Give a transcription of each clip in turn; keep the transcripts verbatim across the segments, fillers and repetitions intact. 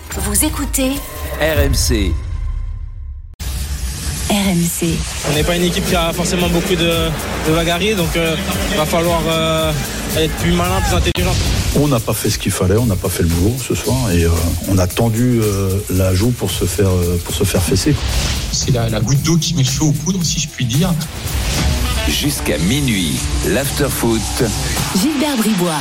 Vous écoutez R M C. R M C. On n'est pas une équipe qui a forcément beaucoup de, de bagarres, donc il euh, va falloir euh, être plus malin, plus intelligent. On n'a pas fait ce qu'il fallait, on n'a pas fait le boulot ce soir et euh, on a tendu euh, la joue pour se faire, euh, pour se faire fesser. C'est la, la goutte d'eau qui met le feu aux poudres, si je puis dire. Jusqu'à minuit, l'after-foot. Gilbert Bribois.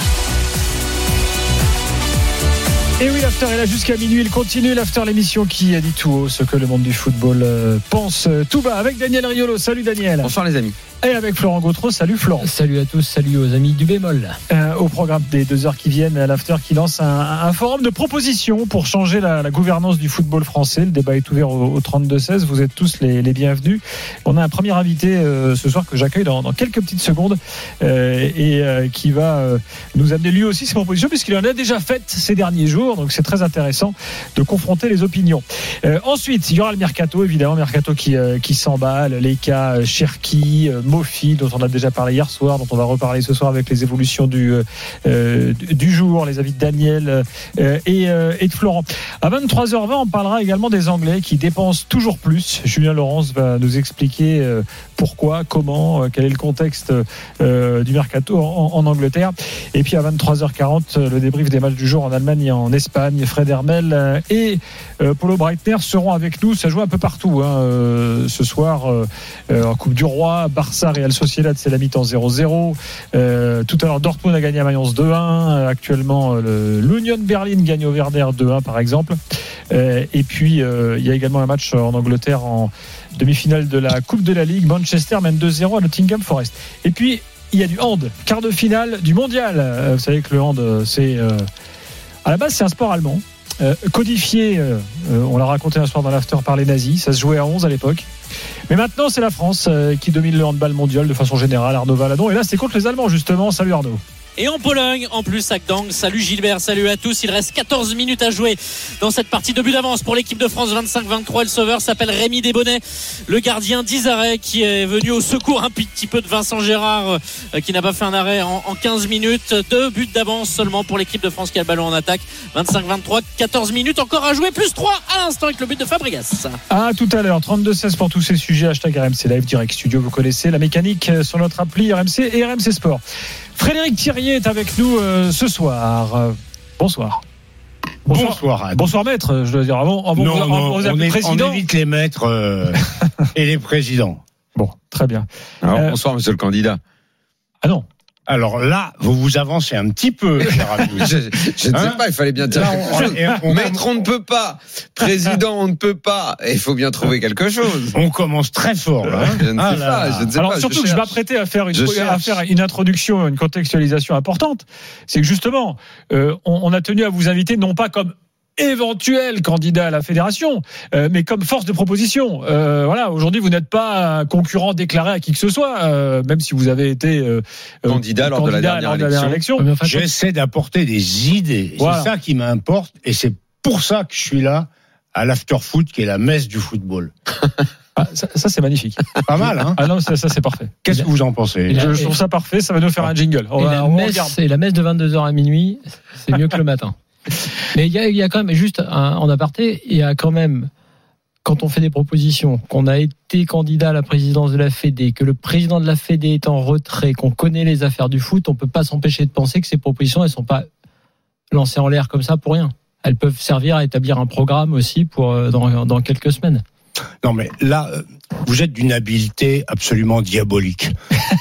Et oui, l'after est là jusqu'à minuit. Il continue l'after, l'émission qui a dit tout haut ce que le monde du football euh, pense euh, tout bas. Avec Daniel Riolo. Salut Daniel. Bonsoir les amis. Et avec Florent Gautreau. Salut Florent. Salut à tous, salut aux amis du bémol. Euh, au programme des deux heures qui viennent, à l'after qui lance un, un forum de propositions pour changer la, la gouvernance du football français. Le débat est ouvert au, au trente-deux seize. Vous êtes tous les, les bienvenus. On a un premier invité euh, ce soir que j'accueille dans, dans quelques petites secondes euh, et euh, qui va euh, nous amener lui aussi ses propositions puisqu'il en a déjà faites ces derniers jours. Donc c'est très intéressant de confronter les opinions. Euh, ensuite, il y aura le mercato, évidemment, mercato qui, euh, qui s'emballe, les cas Cherki, euh, Mofi, dont on a déjà parlé hier soir, dont on va reparler ce soir avec les évolutions du, euh, du jour, les avis de Daniel euh, et, euh, et de Florent. À vingt-trois heures vingt, on parlera également des Anglais qui dépensent toujours plus. Julien Laurence va nous expliquer euh, pourquoi, comment, euh, quel est le contexte euh, du mercato en, en Angleterre. Et puis à vingt-trois heures quarante, le débrief des matchs du jour en Allemagne et en Espagne. Fred Hermel et euh, Paulo Breitner seront avec nous. Ça joue un peu partout hein, euh, ce soir euh, en Coupe du Roi. Barça, Real Sociedad, c'est la mi-temps zéro zéro. Euh, tout à l'heure, Dortmund a gagné à Mayence deux un. Actuellement, le, l'Union Berlin gagne au Werder deux un par exemple. Euh, et puis, euh, il y a également un match en Angleterre en demi-finale de la Coupe de la Ligue. Manchester mène deux zéro à Nottingham Forest. Et puis, il y a du hand, quart de finale du mondial. Euh, vous savez que le hand, c'est... Euh, à la base, c'est un sport allemand, euh, codifié, euh, on l'a raconté un soir dans l'after par les nazis, ça se jouait à onze à l'époque. Mais maintenant, c'est la France euh, qui domine le handball mondial de façon générale, Arnaud Valadon. Et là, c'est contre les Allemands, justement. Salut Arnaud. Et en Pologne, en plus, à Gdańsk. Salut Gilbert, salut à tous. Il reste quatorze minutes à jouer dans cette partie de but d'avance pour l'équipe de France. vingt-cinq vingt-trois, le sauveur s'appelle Rémi Desbonnets, le gardien d'Isarey qui est venu au secours un petit peu de Vincent Gérard euh, qui n'a pas fait un arrêt en, en quinze minutes. Deux buts d'avance seulement pour l'équipe de France qui a le ballon en attaque. vingt-cinq vingt-trois, quatorze minutes encore à jouer, plus trois à l'instant avec le but de Fabregas. À tout à l'heure, trente-deux seize pour tous ces sujets. Hashtag R M C Live, Direct Studio, vous connaissez la mécanique sur notre appli R M C et R M C Sport. Frédéric Thirier est avec nous euh, ce soir. Euh, bonsoir. Bonsoir. Bonsoir. Bonsoir maître, je dois dire. Avant, avant non, vous, non, vous on, est, président. on évite les maîtres euh, et les présidents. Bon, très bien. Alors, euh, bonsoir monsieur le candidat. Ah non. Alors là, vous vous avancez un petit peu, cher ami. je, je ne hein sais pas, il fallait bien dire là, quelque on, chose. on, on, Maître, on ne peut pas. Président, on ne peut pas. Il faut bien trouver quelque chose. On commence très fort, là. Je ne sais ah, pas. là. Je ne sais Alors pas, surtout je que je cherche. m'apprêtais à faire une, à faire une introduction, une contextualisation importante. C'est que justement, euh, on, on a tenu à vous inviter non pas comme éventuel candidat à la fédération, euh, mais comme force de proposition. Euh, voilà, aujourd'hui, vous n'êtes pas un concurrent déclaré à qui que ce soit, euh, même si vous avez été euh, candidat lors de la dernière élection. élection. J'essaie d'apporter des idées. Voilà. C'est ça qui m'importe, et c'est pour ça que je suis là à l'after-foot, qui est la messe du football. Ah, ça, ça, c'est magnifique. Pas mal, hein? Ah non, ça, ça c'est parfait. Qu'est-ce que vous en pensez? Je, je trouve ça parfait, ça va nous faire un jingle. On et, va, la on messe, regarde. et la messe de vingt-deux heures à minuit, c'est mieux que le matin. Mais il y a, il y a quand même, juste un, en aparté, il y a quand même, quand on fait des propositions, qu'on a été candidat à la présidence de la Fédé, que le président de la Fédé est en retrait, qu'on connaît les affaires du foot, on peut pas s'empêcher de penser que ces propositions, elles sont pas lancées en l'air comme ça pour rien. Elles peuvent servir à établir un programme aussi pour dans, dans quelques semaines. Non, mais là, vous êtes d'une habileté absolument diabolique.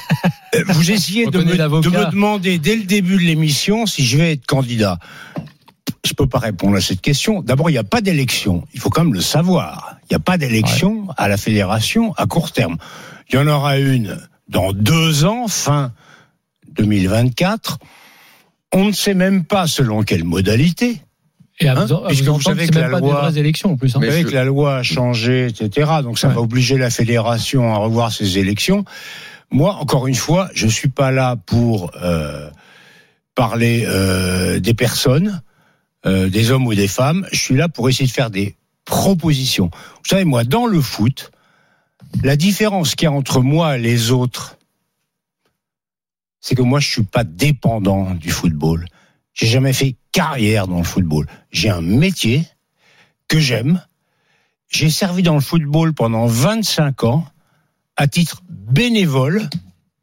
Vous essayez de me, de me demander dès le début de l'émission si je vais être candidat. Je peux pas répondre à cette question. D'abord, il n'y a pas d'élection. Il faut quand même le savoir. Il n'y a pas d'élection ouais. à la fédération à court terme. Il y en aura une dans deux ans, fin deux mille vingt-quatre. On ne sait même pas selon quelle modalité. Et à hein vous, à puisque vous, vous savez que, que même la pas loi, des vraies élections en plus. Hein. Vous savez je... que la loi a changé, et cetera. Donc ça ouais. va obliger la fédération à revoir ses élections. Moi, encore une fois, je suis pas là pour euh, parler euh, des personnes. Euh, des hommes ou des femmes, je suis là pour essayer de faire des propositions. Vous savez, moi, dans le foot, la différence qu'il y a entre moi et les autres, c'est que moi, je suis pas dépendant du football. J'ai jamais fait carrière dans le football. J'ai un métier que j'aime. J'ai servi dans le football pendant vingt-cinq ans, à titre bénévole.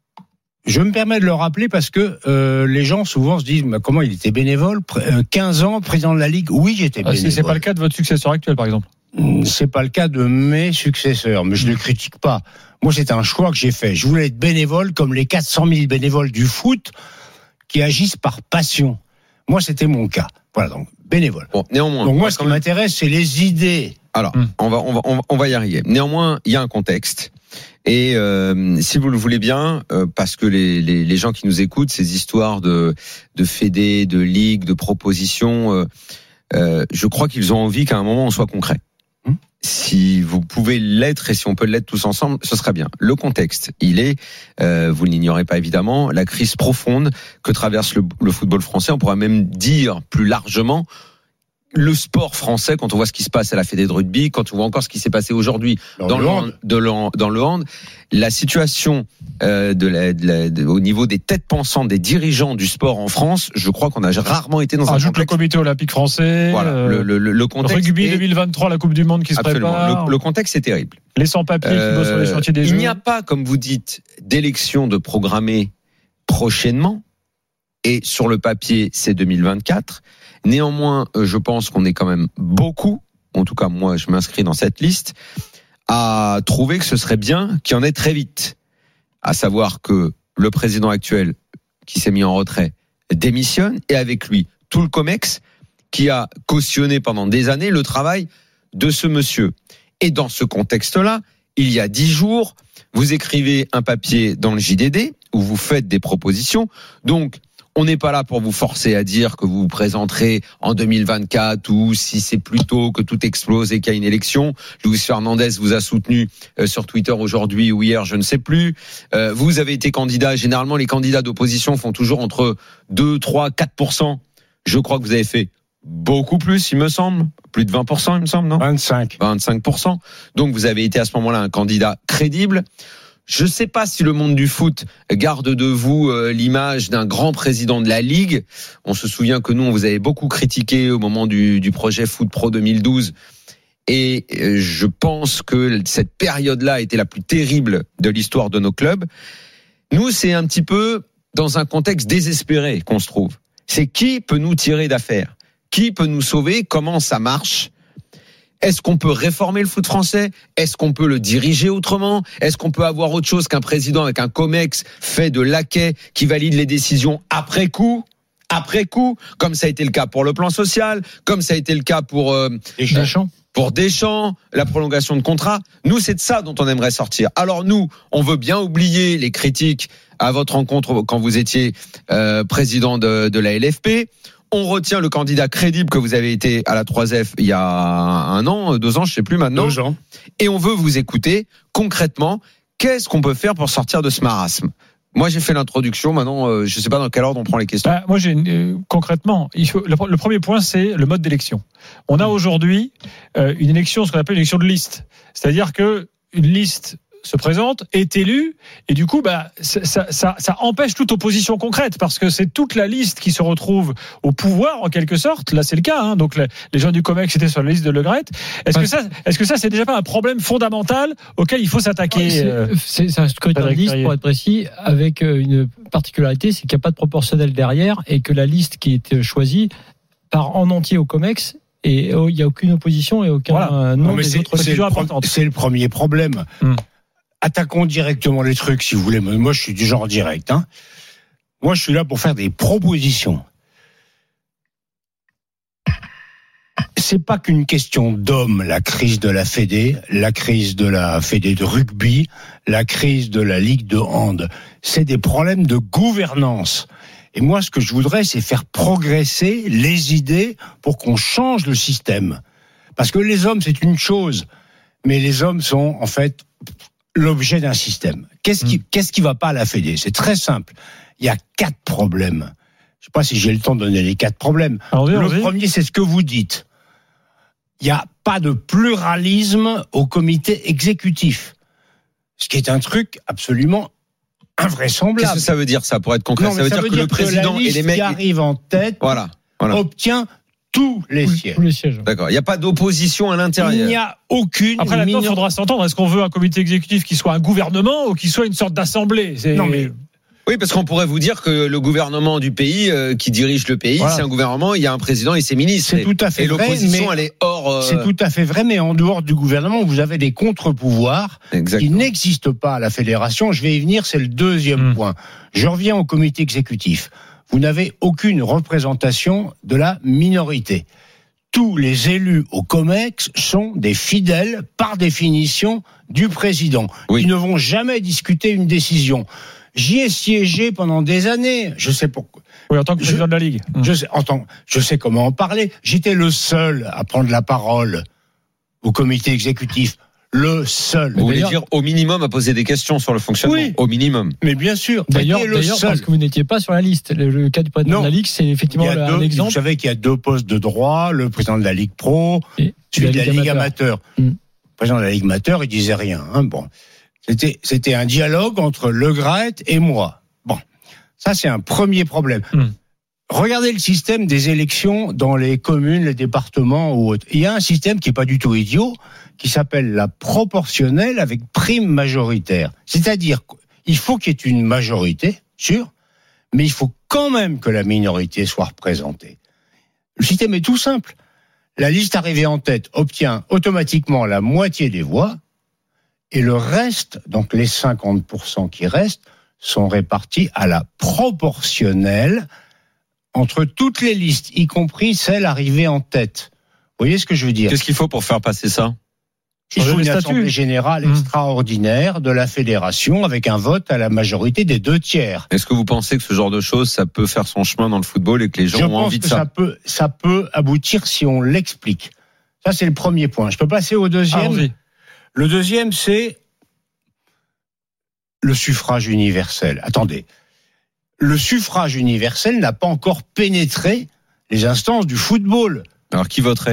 Je me permets de le rappeler parce que euh, les gens souvent se disent mais comment il était bénévole, quinze ans, président de la Ligue. Oui, j'étais bénévole. Ah, c'est pas le cas de votre successeur actuel, par exemple. C'est pas le cas de mes successeurs, mais je ne le critique pas. Moi, c'est un choix que j'ai fait. Je voulais être bénévole comme les quatre cent mille bénévoles du foot qui agissent par passion. Moi, c'était mon cas. Voilà, donc bénévole. Bon, néanmoins. Donc moi, ce qui même... m'intéresse, c'est les idées. Alors, hum. on va, on va, on va, on va y arriver. Néanmoins, il y a un contexte. Et euh, si vous le voulez bien, euh, parce que les, les, les gens qui nous écoutent, ces histoires de, de fédé, de ligue, de propositions, euh, euh, je crois qu'ils ont envie qu'à un moment on soit concret. Hum. Si vous pouvez l'être et si on peut l'être tous ensemble, ce sera bien. Le contexte, il est, euh, vous ne l'ignorez pas évidemment, la crise profonde que traverse le, le football français. On pourrait même dire plus largement le sport français, quand on voit ce qui se passe à la Fédé de rugby, quand on voit encore ce qui s'est passé aujourd'hui dans, dans, le, hand, de le, dans le hand, la situation euh, de la, de la, de, au niveau des têtes pensantes des dirigeants du sport en France, je crois qu'on a rarement été dans ah, un ajoute contexte. Le comité olympique français, voilà, euh, le, le, le contexte. Rugby est... deux mille vingt-trois, la Coupe du Monde qui se Absolument. prépare. Le, le contexte est terrible. Les sans-papiers euh, qui bossent sur les chantiers des il Jeux. Il n'y a pas, comme vous dites, d'élection de programmée prochainement. Et sur le papier, c'est deux mille vingt-quatre. Néanmoins, je pense qu'on est quand même beaucoup, en tout cas moi je m'inscris dans cette liste, à trouver que ce serait bien qu'il y en ait très vite. À savoir que le président actuel, qui s'est mis en retrait, démissionne, et avec lui tout le COMEX, qui a cautionné pendant des années le travail de ce monsieur. Et dans ce contexte-là, il y a dix jours, vous écrivez un papier dans le J D D, où vous faites des propositions, donc on n'est pas là pour vous forcer à dire que vous vous présenterez en deux mille vingt-quatre ou si c'est plus tôt que tout explose et qu'il y a une élection. Louis Fernandez vous a soutenu sur Twitter aujourd'hui ou hier, je ne sais plus. Euh, vous avez été candidat. Généralement, les candidats d'opposition font toujours entre deux, trois, quatre pour cent. Je crois que vous avez fait beaucoup plus, il me semble. Plus de vingt pour cent, il me semble, non ? vingt-cinq. vingt-cinq pour cent. Donc vous avez été à ce moment-là un candidat crédible. Je ne sais pas si le monde du foot garde de vous euh, l'image d'un grand président de la Ligue. On se souvient que nous, on vous avait beaucoup critiqué au moment du, du projet Foot Pro deux mille douze. Et euh, je pense que cette période-là a été la plus terrible de l'histoire de nos clubs. Nous, c'est un petit peu dans un contexte désespéré qu'on se trouve. C'est qui peut nous tirer d'affaire ? Qui peut nous sauver ? Comment ça marche ? Est-ce qu'on peut réformer le foot français ? Est-ce qu'on peut le diriger autrement ? Est-ce qu'on peut avoir autre chose qu'un président avec un COMEX fait de laquais qui valide les décisions après coup ? Après coup, comme ça a été le cas pour le plan social, comme ça a été le cas pour euh, Deschamps. pour Deschamps, la prolongation de contrat. Nous, c'est de ça dont on aimerait sortir. Alors nous, on veut bien oublier les critiques à votre rencontre quand vous étiez euh, président de, de la L F P. On retient le candidat crédible que vous avez été à la trois F il y a un an, deux ans, je ne sais plus maintenant. Deux ans. Et on veut vous écouter concrètement. Qu'est-ce qu'on peut faire pour sortir de ce marasme ? Moi, j'ai fait l'introduction. Maintenant, euh, je ne sais pas dans quel ordre on prend les questions. Bah, moi, j'ai euh, concrètement, il faut, le, le premier point, c'est le mode d'élection. On a aujourd'hui euh, une élection, ce qu'on appelle une élection de liste. C'est-à-dire que une liste se présente, est élu, et du coup, bah, ça, ça, ça empêche toute opposition concrète, parce que c'est toute la liste qui se retrouve au pouvoir, en quelque sorte. Là, c'est le cas, hein. Donc, les, les gens du COMEX étaient sur la liste de Le Graët. Est-ce que ça, est-ce que ça, c'est déjà pas un problème fondamental auquel il faut s'attaquer? C'est, euh, c'est, c'est un scrutin de liste, pour être précis, avec une particularité, c'est qu'il n'y a pas de proportionnel derrière, et que la liste qui est choisie part en entier au COMEX. Et il n'y a aucune opposition et aucun voilà. nom non, mais des c'est, autres c'est, le pro- c'est le premier problème. Hum. Attaquons directement les trucs, si vous voulez. Moi, je suis du genre direct. Hein. Moi, je suis là pour faire des propositions. C'est pas qu'une question d'hommes, la crise de la Fédé, la crise de la Fédé de rugby, la crise de la Ligue de hand. C'est des problèmes de gouvernance. Et moi, ce que je voudrais, c'est faire progresser les idées pour qu'on change le système. Parce que les hommes, c'est une chose, mais les hommes sont, en fait, l'objet d'un système. Qu'est-ce qui, mmh. qu'est-ce qui va pas à la Fédé ? C'est très simple. Il y a quatre problèmes. Je sais pas si j'ai le temps de donner les quatre problèmes. Alors, le vas-y. premier, c'est ce que vous dites. Il n'y a pas de pluralisme au comité exécutif. Ce qui est un truc absolument invraisemblable. Qu'est-ce que ça veut dire, ça, pour être concret ? Non, ça, veut ça dire veut que dire le président que la liste et les mecs qui arrivent en tête voilà, voilà. obtient tous les tous, sièges. Tous les sièges. D'accord. Il n'y a pas d'opposition à l'intérieur. Il n'y a aucune. Après, là-dedans, il minor... faudra s'entendre. Est-ce qu'on veut un comité exécutif qui soit un gouvernement ou qui soit une sorte d'assemblée? C'est... Non, mais. Oui, parce qu'on pourrait vous dire que le gouvernement du pays, euh, qui dirige le pays, Voilà. c'est un gouvernement, il y a un président et ses ministres. C'est tout à fait et vrai. l'opposition, mais elle est hors. Euh... C'est tout à fait vrai, mais en dehors du gouvernement, vous avez des contre-pouvoirs Exactement. qui n'existent pas à la fédération. Je vais y venir, c'est le deuxième Mmh. point. Je reviens au comité exécutif. Vous n'avez aucune représentation de la minorité. Tous les élus au COMEX sont des fidèles, par définition, du président. Oui. Ils ne vont jamais discuter une décision. J'y ai siégé pendant des années. Je sais pourquoi. Oui, en tant que président je, de la Ligue. Je sais, en tant, je sais comment en parler. J'étais le seul à prendre la parole au comité exécutif. Le seul. Vous voulez dire au minimum à poser des questions sur le fonctionnement. Oui. Au minimum. Mais bien sûr. D'ailleurs, j'étais le d'ailleurs seul. parce que vous n'étiez pas sur la liste. Le, le cas du président Non. de la Ligue, c'est effectivement Il y a un deux, exemple. Vous savez qu'il y a deux postes de droit, le président de la Ligue Pro, Et celui de la Ligue amateur. Mm. Le président de la Ligue amateur, il disait rien. Hein, bon, c'était c'était un dialogue entre Le Graët et moi. Bon, ça c'est un premier problème. Mm. Regardez le système des élections dans les communes, les départements ou autres. Il y a un système qui est pas du tout idiot, qui s'appelle la proportionnelle avec prime majoritaire. C'est-à-dire qu'il faut qu'il y ait une majorité, sûr, mais il faut quand même que la minorité soit représentée. Le système est tout simple. La liste arrivée en tête obtient automatiquement la moitié des voix et le reste, donc les cinquante pour cent qui restent, sont répartis à la proportionnelle entre toutes les listes, y compris celles arrivées en tête. Vous voyez ce que je veux dire ? Qu'est-ce qu'il faut pour faire passer ça ? Il faut Changer une les statuts. assemblée générale Mmh. extraordinaire de la fédération avec un vote à la majorité des deux tiers. Est-ce que vous pensez que ce genre de choses, ça peut faire son chemin dans le football et que les gens Je ont pense envie de que ça, ça peut, ça peut aboutir si on l'explique. Ça, c'est le premier point. Je peux passer au deuxième. Allons-y. Le deuxième, c'est le suffrage universel. Attendez. Le suffrage universel n'a pas encore pénétré les instances du football. Alors qui voterait ?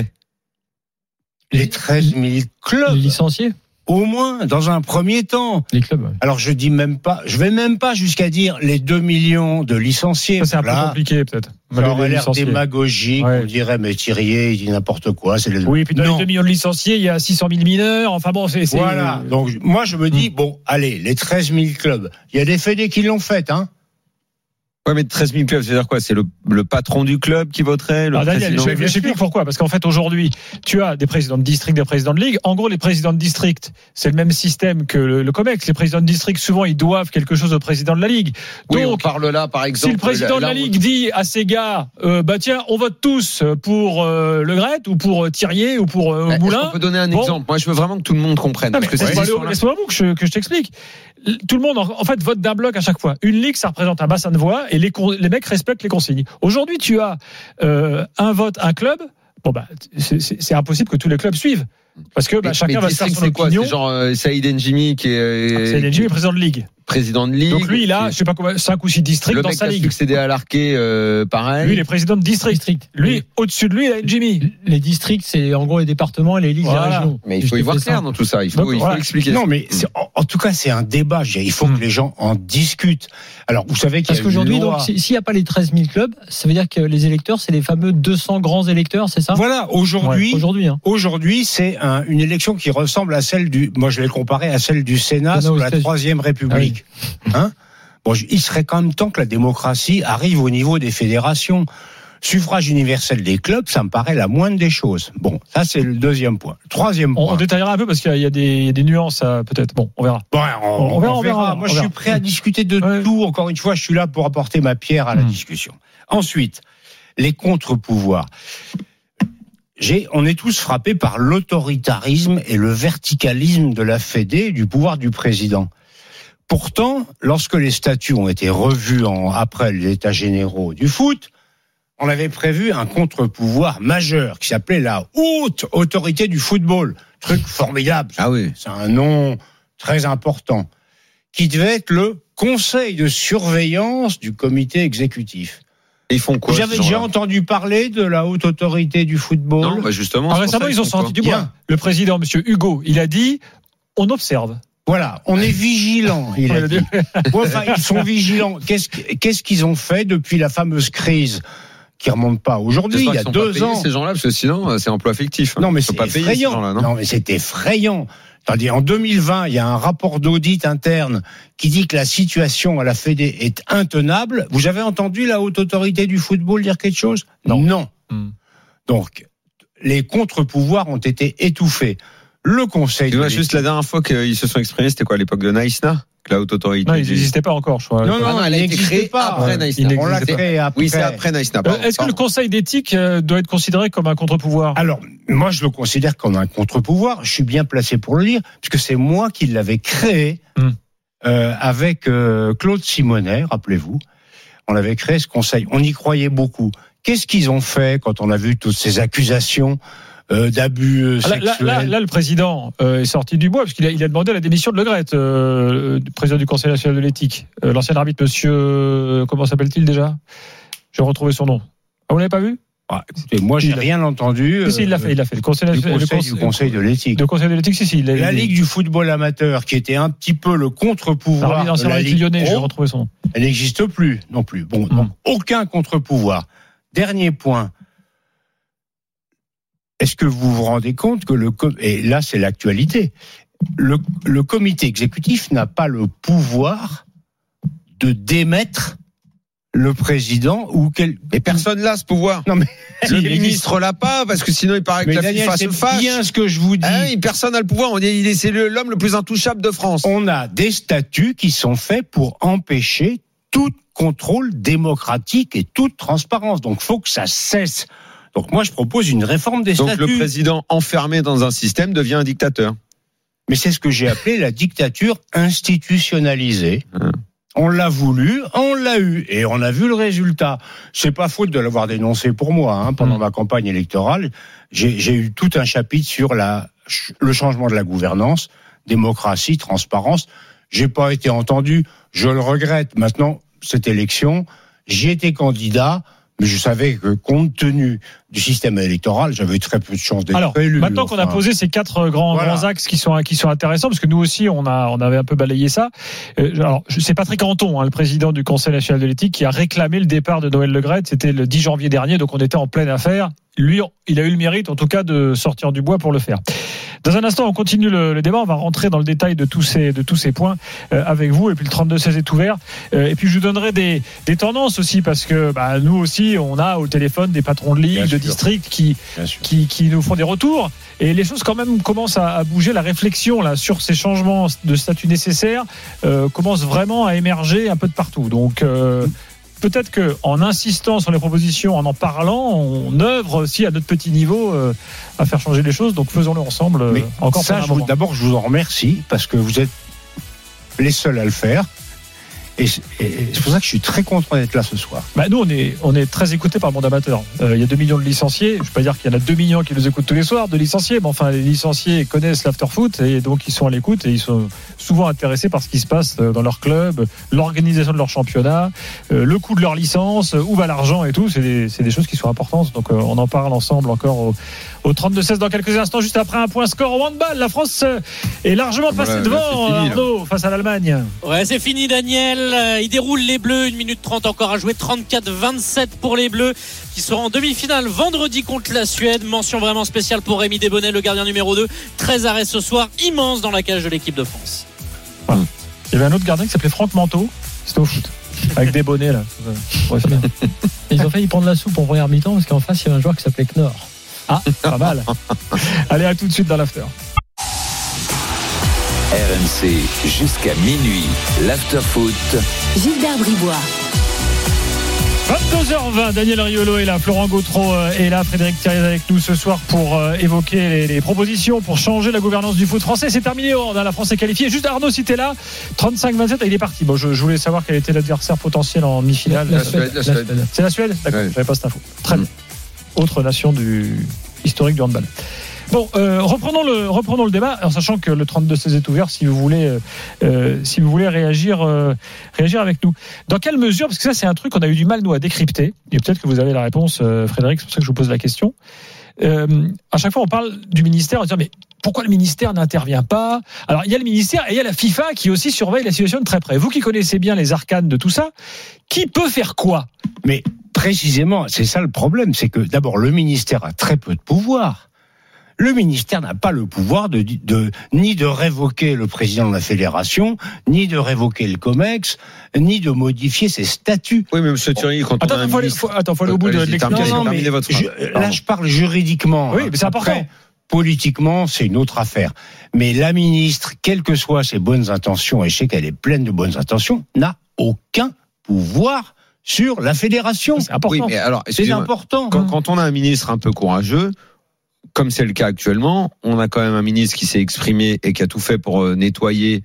Les treize mille clubs. Les licenciés, Au moins, dans un premier temps. les clubs. Ouais. Alors, je dis même pas, je vais même pas jusqu'à dire les deux millions de licenciés. Ça, c'est un Là, peu compliqué, peut-être. ça aurait Les l'air licenciés. démagogique. Ouais. On dirait, mais Thierry, il dit n'importe quoi. C'est les... Oui, puis dans Non. les deux millions de licenciés, il y a six cent mille mineurs. Enfin bon, c'est. c'est- Voilà. Donc, moi, je me dis, Hmm. bon, allez, les treize mille clubs. Il y a des fédés qui l'ont fait, hein. Ouais, mais treize mille clubs, c'est-à-dire quoi ? C'est le, le patron du club qui voterait le Alors, Daniel, président je- j'explique pourquoi. Parce qu'en fait, aujourd'hui, tu as des présidents de district, des présidents de ligue. En gros, les présidents de district, c'est le même système que le, le COMEX. Les présidents de district, souvent, ils doivent quelque chose au président de la ligue. Donc, Oui, on parle là, par exemple. si le président de la là, Ligue dit à ses gars, euh, bah tiens, on vote tous pour euh, Le Graët ou pour euh, Thirier ou pour euh, Est-ce Moulin. qu'on peut donner un Bon. exemple ? Moi, je veux vraiment que tout le monde comprenne. Non, mais parce que ces laisse-moi histoires-là- le- laisse-moi que je, que je t'explique. Tout le monde, en, en fait, vote d'un bloc à chaque fois. Une ligue, ça représente un bassin de voix et les, con- les mecs respectent les consignes. Aujourd'hui, tu as euh, un vote, un club. Bon, bah, c'est, c'est, c'est impossible que tous les clubs suivent. Parce que bah, Mais- chacun mais va se faire district, son c'est quoi ? opinion. C'est genre euh, Saïd Njimi qui est, Ah, c'est qui le est président de ligue. président de ligue. Donc lui, il a, je sais pas combien, cinq ou six districts le dans mec sa qui a ligue. succédé à Larquet, euh, pareil. Lui, il est président de district. District. Lui, Les- au-dessus de lui, il a Njimi. Les districts, c'est en gros les départements et les ligues, Voilà. les régions. Mais il Si faut je y te voir fais clair ça. dans tout ça. Il faut, Donc, il faut voilà. expliquer. Non, mais c'est- en, en tout cas, c'est un débat. Je dirais, Il faut Hmm. que les gens en discutent. Alors, vous savez qu'il y Parce a qu'aujourd'hui, une loi. donc, si- s'il n'y a pas les treize mille clubs, ça veut dire que les électeurs, c'est les fameux deux cents grands électeurs, c'est ça Voilà, aujourd'hui, Aujourd'hui, hein. Aujourd'hui, c'est un- une élection qui ressemble à celle du. Moi, je l'ai comparée à celle du Sénat Sénat sous aux la États-Unis. Troisième République. Hein bon, je- il serait quand même temps que la démocratie arrive au niveau des fédérations. Suffrage universel des clubs, ça me paraît la moindre des choses. Bon, ça c'est le deuxième point. Troisième On, point. on détaillera un peu parce qu'il y a, il y a des, il y a des nuances, euh, peut-être. Bon, on verra. Bon, on, on verra, on verra, Moi, on je verra. suis prêt à discuter de Ouais. tout. Encore une fois, je suis là pour apporter ma pierre à la Hmm. discussion. Ensuite, les contre-pouvoirs. J'ai, on est tous frappés par l'autoritarisme et le verticalisme de la Fédé et du pouvoir du président. Pourtant, lorsque les statuts ont été revus en, après les états généraux du foot, on avait prévu un contre-pouvoir majeur qui s'appelait la haute autorité du football. Truc formidable. Ah oui. C'est un nom très important. Qui devait être le conseil de surveillance du comité exécutif. Et ils font quoi Vous ces avez gens-là déjà entendu parler de la haute autorité du football? Non, bah justement. Ah, c'est pour récemment, ça, ils ont font sorti quoi du bois. Bien. Le président, monsieur Hugo, il a dit on observe. Voilà, on est vigilant, il a dit. Enfin, ils sont vigilants. Qu'est-ce, qu'est-ce qu'ils ont fait depuis la fameuse crise qui remonte pas aujourd'hui, il y a deux ans. Ces gens-là, parce que sinon, c'est emploi fictif. Non, mais c'est pas effrayant. Ces gens-là, non, non, mais c'est effrayant. Tandis en deux mille vingt, il y a un rapport d'audit interne qui dit que la situation à la Fédé est intenable. Vous avez entendu la haute autorité du football dire quelque chose ? Non. Non. Hum. Donc, les contre-pouvoirs ont été étouffés. Le Conseil. Tu vois, juste la dernière fois qu'ils se sont exprimés, c'était quoi, à l'époque de Naïsna ? La haute autorité. Non, ils n'existaient pas encore, je crois. Non, non, elle a été créée pas après Naïsna. On l'a créée après. Oui, c'est après Naïsna. Euh, est-ce que le Conseil d'éthique doit être considéré comme un contre-pouvoir ? Alors, moi, je le considère comme un contre-pouvoir. Je suis bien placé pour le dire, puisque c'est moi qui l'avais créé hum. euh, avec euh, Claude Simonet, rappelez-vous. On avait créé ce Conseil. On y croyait beaucoup. Qu'est-ce qu'ils ont fait quand on a vu toutes ces accusations Euh, d'abus euh, là, sexuels. Là, là, là, le président euh, est sorti du bois parce qu'il a, il a demandé la démission de Le Gret, euh, président du Conseil national de l'éthique. Euh, l'ancien arbitre, monsieur, euh, comment s'appelle-t-il déjà ? Je vais retrouver son nom. Ah, vous l'avez pas vu ? Ah, écoutez, moi, j'ai il rien a... entendu. Euh, si, si, il l'a fait, il l'a fait. Le Conseil, du, conseil, le conseil, du conseil de l'éthique. Le Conseil de l'éthique, si, si. Il a, la il... Ligue du football amateur, qui était un petit peu le contre-pouvoir. L'ancien arbitre lyonnais, je vais retrouver son nom. Elle n'existe plus, non plus. Bon, hum. donc, aucun contre-pouvoir. Dernier point. Est-ce que vous vous rendez compte que le et là c'est l'actualité, le, le comité exécutif n'a pas le pouvoir de démettre le président ou quel mais personne n'a ce pouvoir. Non mais le ministre l'a pas parce que sinon il paraît que mais la Daniel, FIFA se fâche. C'est bien ce que je vous dis. Hein, personne n'a le pouvoir. On dit il est c'est l'homme le plus intouchable de France. On a des statuts qui sont faits pour empêcher tout contrôle démocratique et toute transparence. Donc faut que ça cesse. Donc moi je propose une réforme des Donc statuts. Le président enfermé dans un système devient un dictateur. Mais c'est ce que j'ai appelé la dictature institutionnalisée. Hum. On l'a voulu, on l'a eu, et on a vu le résultat. C'est pas faute de l'avoir dénoncé pour moi. Hein, pendant mmh. ma campagne électorale, j'ai, j'ai eu tout un chapitre sur la, le changement de la gouvernance, démocratie, transparence. J'ai pas été entendu, je le regrette. Maintenant, cette élection, j'y étais candidat, mais je savais que compte tenu du système électoral, j'avais très peu de chances d'être Alors, élu. Maintenant qu'on enfin, a posé ces quatre grands, voilà. grands axes qui sont qui sont intéressants, parce que nous aussi on a on avait un peu balayé ça. Euh, alors c'est Patrick Anton, hein, le président du Conseil national de l'éthique, qui a réclamé le départ de Noël Le Gret. C'était le dix janvier dernier, donc on était en pleine affaire. Lui, il a eu le mérite, en tout cas, de sortir du bois pour le faire. Dans un instant, on continue le, le débat. On va rentrer dans le détail de tous ces, de tous ces points euh, avec vous. Et puis le trente-deux seize est ouvert. Euh, et puis je vous donnerai des, des tendances aussi, parce que bah, nous aussi, on a au téléphone des patrons de ligue, Bien de sûr. district qui, qui, qui nous font des retours. Et les choses quand même commencent à, à bouger. La réflexion là sur ces changements de statut nécessaires euh, commence vraiment à émerger un peu de partout. Donc euh, peut-être qu'en insistant sur les propositions, en en parlant, on œuvre aussi à notre petit niveau euh, à faire changer les choses. Donc faisons-le ensemble. Euh, Mais encore ça, je vous, d'abord, je vous en remercie parce que vous êtes les seuls à le faire. Et c'est, et c'est pour ça que je suis très content d'être là ce soir. Bah nous, on est, on est très écoutés par le monde amateur. Euh, il y a deux millions de licenciés. Je ne vais pas dire qu'il y en a deux millions qui nous écoutent tous les soirs, de licenciés. Mais enfin, les licenciés connaissent l'afterfoot et donc ils sont à l'écoute et ils sont souvent intéressés par ce qui se passe dans leur club, l'organisation de leur championnat, euh, le coût de leur licence, où va l'argent et tout. C'est des, c'est des choses qui sont importantes. Donc euh, on en parle ensemble encore au, au trente-deux seize dans quelques instants, juste après un point score au handball. La France est largement passée voilà, devant, fini, Arnaud, face à l'Allemagne. Ouais, c'est fini, Daniel. Il déroule les Bleus, une minute trente encore à jouer, trente-quatre vingt-sept pour les Bleus qui seront en demi-finale vendredi contre la Suède. Mention vraiment spéciale pour Rémi Desbonnets, le gardien numéro deux. treize arrêts ce soir, immense dans la cage de l'équipe de France. Voilà. Il y avait un autre gardien qui s'appelait Franck Manteau, c'était au foot, avec des bonnets là. Ouais, c'est bien. Ils ont failli prendre la soupe en première mi-temps parce qu'en face il y avait un joueur qui s'appelait Knorr. Ah, pas mal. Allez, à tout de suite dans l'after. R M C jusqu'à minuit, l'after-foot. Gilbert Bribois. vingt-deux heures vingt, Daniel Riolo est là, Florent Gautreau est là, Frédéric Thiriez avec nous ce soir pour évoquer les, les propositions pour changer la gouvernance du foot français. C'est terminé, on a la France est qualifiée. Juste Arnaud, si t'es là, trente-cinq vingt-sept, il est parti. Bon, je, je voulais savoir quel était l'adversaire potentiel en demi-finale. La, la, Suède, la, Suède. la Suède. C'est la Suède ? D'accord, ouais. J'avais pas cette info. Très bien. Autre nation du historique du handball. Bon, euh, reprenons le reprenons le débat, en sachant que le trente-deux seize est ouvert si vous voulez euh, euh, si vous voulez réagir euh, réagir avec nous. Dans quelle mesure, parce que ça c'est un truc qu'on a eu du mal nous à décrypter, et peut-être que vous avez la réponse, euh, Frédéric, c'est pour ça que je vous pose la question. Euh, à chaque fois on parle du ministère en disant mais pourquoi le ministère n'intervient pas? Alors, il y a le ministère et il y a la FIFA qui aussi surveille la situation de très près. Vous qui connaissez bien les arcanes de tout ça, qui peut faire quoi? Mais précisément, c'est ça le problème, c'est que d'abord, le ministère a très peu de pouvoir. Le ministère n'a pas le pouvoir de, de, ni de révoquer le président de la fédération, ni de révoquer le COMEX, ni de modifier ses statuts. Oui, mais M. Thury, quand attends, on a un faut ministre... aller, faut, attends, faut aller au bout de l'explication. Non, non, mais je, là, je parle juridiquement. Oui, mais c'est Après, important. Politiquement, c'est une autre affaire. Mais la ministre, quelles que soient ses bonnes intentions, et je sais qu'elle est pleine de bonnes intentions, n'a aucun pouvoir sur la fédération. C'est important. Oui, mais alors, c'est important. Quand, quand on a un ministre un peu courageux, comme c'est le cas actuellement, on a quand même un ministre qui s'est exprimé et qui a tout fait pour nettoyer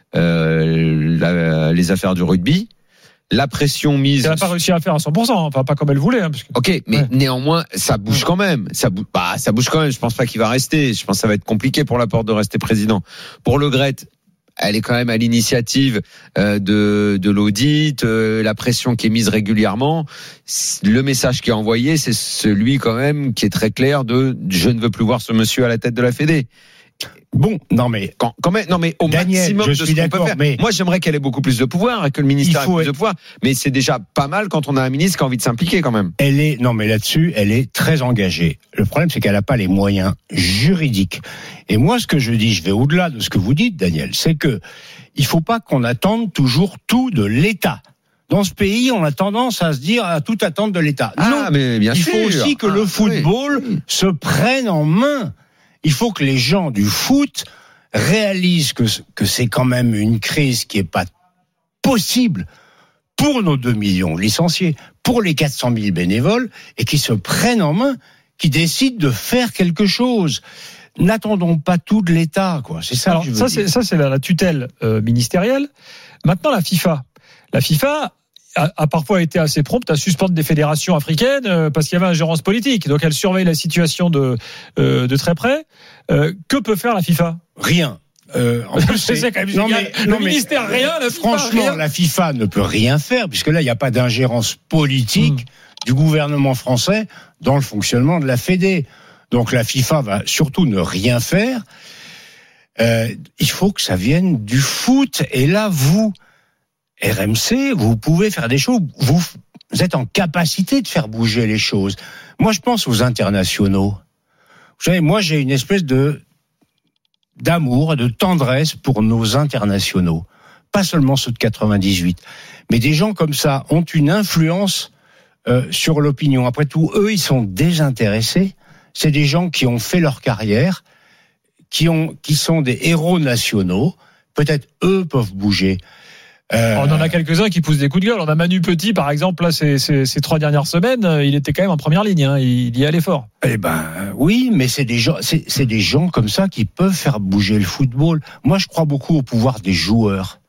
euh, la, les affaires du rugby. La pression mise. Elle n'a pas réussi à faire à cent pour cent, enfin pas comme elle voulait. Hein, parce que... Ok, mais ouais. néanmoins, ça bouge quand même. Ça bouge, bah, ça bouge quand même. Je pense pas qu'il va rester. Je pense que ça va être compliqué pour Laporte de rester président. Pour Le Gret, elle est quand même à l'initiative euh, de, de l'audit, euh, la pression qui est mise régulièrement. Le message qui est envoyé, c'est celui quand même qui est très clair de je ne veux plus voir ce monsieur à la tête de la Fédé. Bon, non mais quand, quand même, non mais au Daniel, maximum je de suis ce qu'on peut faire. Mais moi, j'aimerais qu'elle ait beaucoup plus de pouvoir et que le ministère ait plus être... de pouvoir. Mais c'est déjà pas mal quand on a un ministre qui a envie de s'impliquer quand même. Elle est, non mais là-dessus, elle est très engagée. Le problème, c'est qu'elle n'a pas les moyens juridiques. Et moi, ce que je dis, je vais au-delà de ce que vous dites, Daniel, c'est que il faut pas qu'on attende toujours tout de l'État. Dans ce pays, on a tendance à se dire à tout attendre de l'État. Ah, non, mais bien il sûr. faut aussi que ah, le football oui. se prenne en main. Il faut que les gens du foot réalisent que, que c'est quand même une crise qui est pas possible pour nos deux millions de licenciés, pour les quatre cent mille bénévoles, et qui se prennent en main, qui décident de faire quelque chose. N'attendons pas tout de l'État, quoi. C'est ça. Alors, que je veux ça, dire. c'est, ça, c'est la, la tutelle euh, ministérielle. Maintenant, la FIFA. La FIFA a, a parfois été assez prompte à suspendre des fédérations africaines euh, parce qu'il y avait ingérence politique. Donc, elle surveille la situation de, euh, de très près. Euh, que peut faire la FIFA? Rien. Euh, en plus, c'est... c'est quand même non, génial. mais, Le non, mais, ministère, rien. La FIFA, franchement, rien. la FIFA ne peut rien faire, puisque là, il n'y a pas d'ingérence politique mmh. du gouvernement français dans le fonctionnement de la Fédé. Donc, la FIFA va surtout ne rien faire. Euh, il faut que ça vienne du foot. Et là, vous, R M C, vous pouvez faire des choses. Vous, vous êtes en capacité de faire bouger les choses. Moi, je pense aux internationaux. Vous savez, moi, j'ai une espèce de d'amour, de tendresse pour nos internationaux. Pas seulement ceux de quatre-vingt-dix-huit, mais des gens comme ça ont une influence euh, sur l'opinion. Après tout, eux, ils sont désintéressés. C'est des gens qui ont fait leur carrière, qui ont, qui sont des héros nationaux. Peut-être eux peuvent bouger. Euh... On en a quelques-uns qui poussent des coups de gueule. On a Manu Petit, par exemple, là, ces, ces, ces trois dernières semaines, il était quand même en première ligne. Hein. Il y allait fort. Eh ben, oui, mais c'est des gens, c'est, c'est des gens comme ça qui peuvent faire bouger le football. Moi, je crois beaucoup au pouvoir des joueurs,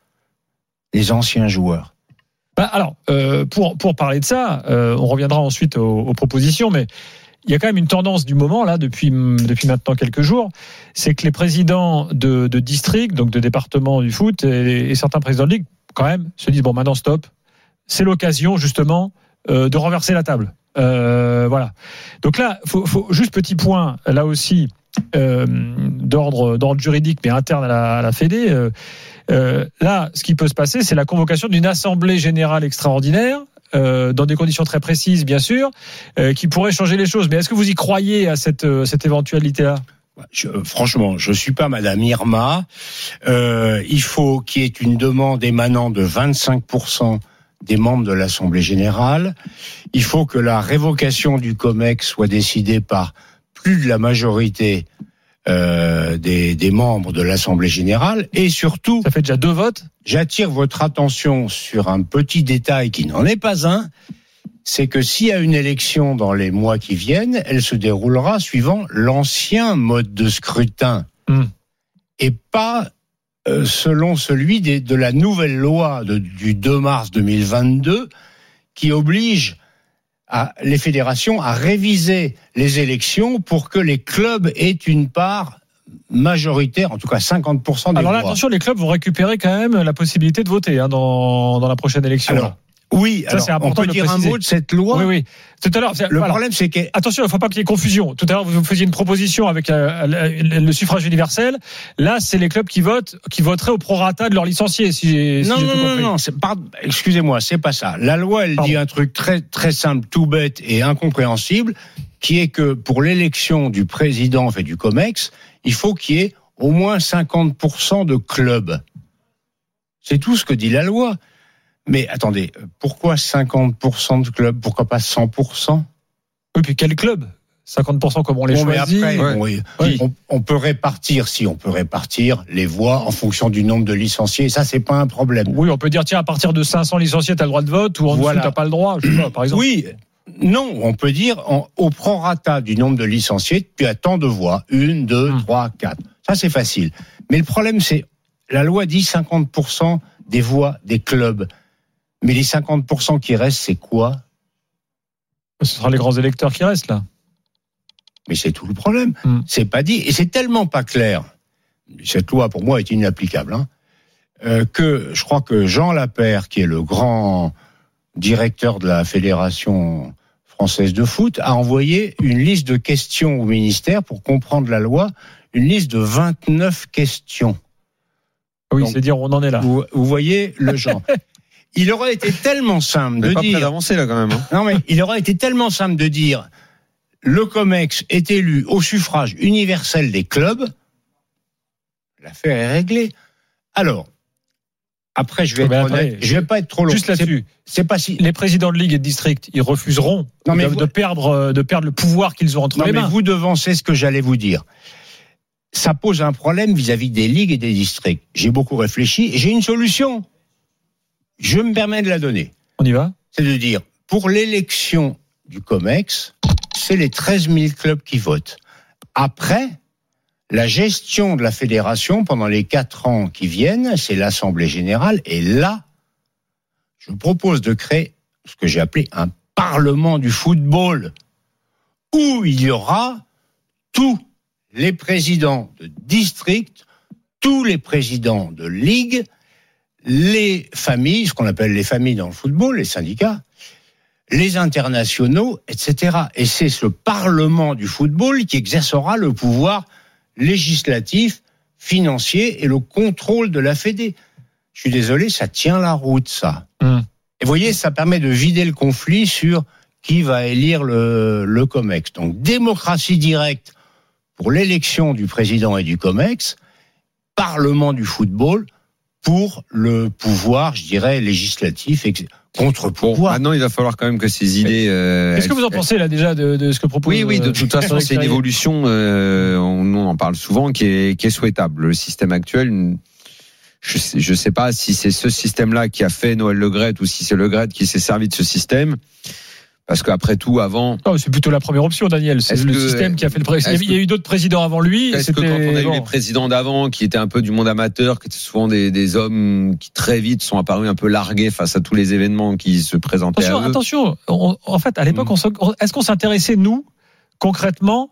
des anciens joueurs. Bah, alors, euh, pour pour parler de ça, euh, on reviendra ensuite aux, aux propositions, mais il y a quand même une tendance du moment là depuis depuis maintenant quelques jours, c'est que les présidents de, de district, donc de département du foot, et, et certains présidents de ligue, quand même, se disent bon, maintenant stop, c'est l'occasion justement euh, de renverser la table. Euh, voilà. Donc là, faut, faut juste petit point là aussi euh, d'ordre d'ordre juridique, mais interne à la, à la Fédé. Euh, euh, là, ce qui peut se passer, c'est la convocation d'une assemblée générale extraordinaire. Euh, dans des conditions très précises, bien sûr, euh, qui pourrait changer les choses. Mais est-ce que vous y croyez à cette, euh, cette éventualité-là ? je, Franchement, je ne suis pas Madame Irma. Euh, il faut qu'il y ait une demande émanant de vingt-cinq pour cent des membres de l'Assemblée générale. Il faut que la révocation du COMEX soit décidée par plus de la majorité euh, des, des membres de l'Assemblée générale. Et surtout... Ça fait déjà deux votes ? J'attire votre attention sur un petit détail qui n'en est pas un, c'est que s'il y a une élection dans les mois qui viennent, elle se déroulera suivant l'ancien mode de scrutin mmh. et pas euh, selon celui des, de la nouvelle loi de, du deux mars deux mille vingt-deux qui oblige à, les fédérations à réviser les élections pour que les clubs aient une part majoritaire, en tout cas cinquante pour cent des voix. Alors là, attention, les clubs vont récupérer quand même la possibilité de voter hein, dans, dans la prochaine élection. Alors, Oui, ça, alors, c'est important on peut de dire préciser. un mot de cette loi. Oui, oui. Tout à l'heure, le voilà. problème, c'est que attention, il ne faut pas qu'il y ait confusion. Tout à l'heure, vous faisiez une proposition avec euh, le suffrage universel. Là, c'est les clubs qui votent, qui voteraient au prorata de leurs licenciés. Si j'ai, si non, j'ai non, tout non, compris. non, c'est pas. Excusez-moi, c'est pas ça. La loi, elle Pardon. dit un truc très, très simple, tout bête et incompréhensible, qui est que pour l'élection du président, fait du COMEX, il faut qu'il y ait au moins cinquante pour cent de clubs. C'est tout ce que dit la loi. Mais attendez, pourquoi cinquante pour cent de clubs ? Pourquoi pas cent pour cent ? Oui, puis quel club ? cinquante pour cent comme on les bon, choisit. Mais après, ouais. bon, oui, oui. on, on peut répartir, si on peut répartir les voix en fonction du nombre de licenciés. Ça, c'est pas un problème. Oui, on peut dire, tiens, à partir de cinq cents licenciés, tu as le droit de vote, ou en voilà. dessous, tu n'as pas le droit, je sais pas, par exemple. Oui, non, on peut dire, en, au prorata du nombre de licenciés, tu as tant de voix. Une, deux, hum. trois, quatre. Ça, c'est facile. Mais le problème, c'est, la loi dit cinquante pour cent des voix des clubs. Mais les cinquante pour cent qui restent, c'est quoi ? Ce sera les grands électeurs qui restent, là. Mais c'est tout le problème. Mmh. C'est pas dit. Et c'est tellement pas clair. Cette loi, pour moi, est inapplicable. Hein, euh, que je crois que Jean Lapère, qui est le grand directeur de la Fédération française de foot, a envoyé une liste de questions au ministère pour comprendre la loi. Une liste de vingt-neuf questions. Oui, donc, c'est dire, on en est là. Vous, vous voyez le genre. Il aurait été tellement simple de pas dire. Pas près d'avancer là quand même. Hein. Non mais il aurait été tellement simple de dire le COMEX est élu au suffrage universel des clubs. L'affaire est réglée. Alors après je vais oh, être ben, honnête, attendez, je vais pas être trop long. Juste là-dessus. C'est, c'est pas si les présidents de ligue et de district, ils refuseront non, mais de, vous... de perdre de perdre le pouvoir qu'ils ont entre non, les mais mains. Vous devancez ce que j'allais vous dire. Ça pose un problème vis-à-vis des ligues et des districts. J'ai beaucoup réfléchi et j'ai une solution. Je me permets de la donner. On y va ? C'est de dire, pour l'élection du COMEX, c'est les treize mille clubs qui votent. Après, la gestion de la fédération pendant les quatre ans qui viennent, c'est l'Assemblée générale. Et là, je propose de créer ce que j'ai appelé un parlement du football, où il y aura tous les présidents de district, tous les présidents de ligue, les familles, ce qu'on appelle les familles dans le football, les syndicats, les internationaux, et cetera. Et c'est ce Parlement du football qui exercera le pouvoir législatif, financier et le contrôle de la Fédé. Je suis désolé, ça tient la route, ça. Mmh. Et vous voyez, ça permet de vider le conflit sur qui va élire le, le COMEX. Donc, démocratie directe pour l'élection du président et du COMEX, Parlement du football pour le pouvoir, je dirais, législatif, contre-pouvoir. Bon, maintenant, il va falloir quand même que ces idées... Euh, Qu'est-ce que vous en pensez, là, déjà, de, de ce que propose... Oui, oui, de toute façon, c'est une évolution, euh, on, on en parle souvent, qui est, qui est souhaitable. Le système actuel, je sais, je sais pas si c'est ce système-là qui a fait Noël Le Graët ou si c'est Le Graët qui s'est servi de ce système. Parce qu'après tout, avant... Non, c'est plutôt la première option, Daniel. C'est est-ce le que, système qui a fait le président. Il y a eu d'autres présidents avant lui. Est-ce c'était... que quand on a eu bon. les présidents d'avant, qui étaient un peu du monde amateur, qui étaient souvent des, des hommes qui très vite sont apparus un peu largués face à tous les événements qui se présentaient attention, à eux. Attention, on, en fait, à l'époque, mmh. on, est-ce qu'on s'intéressait, nous, concrètement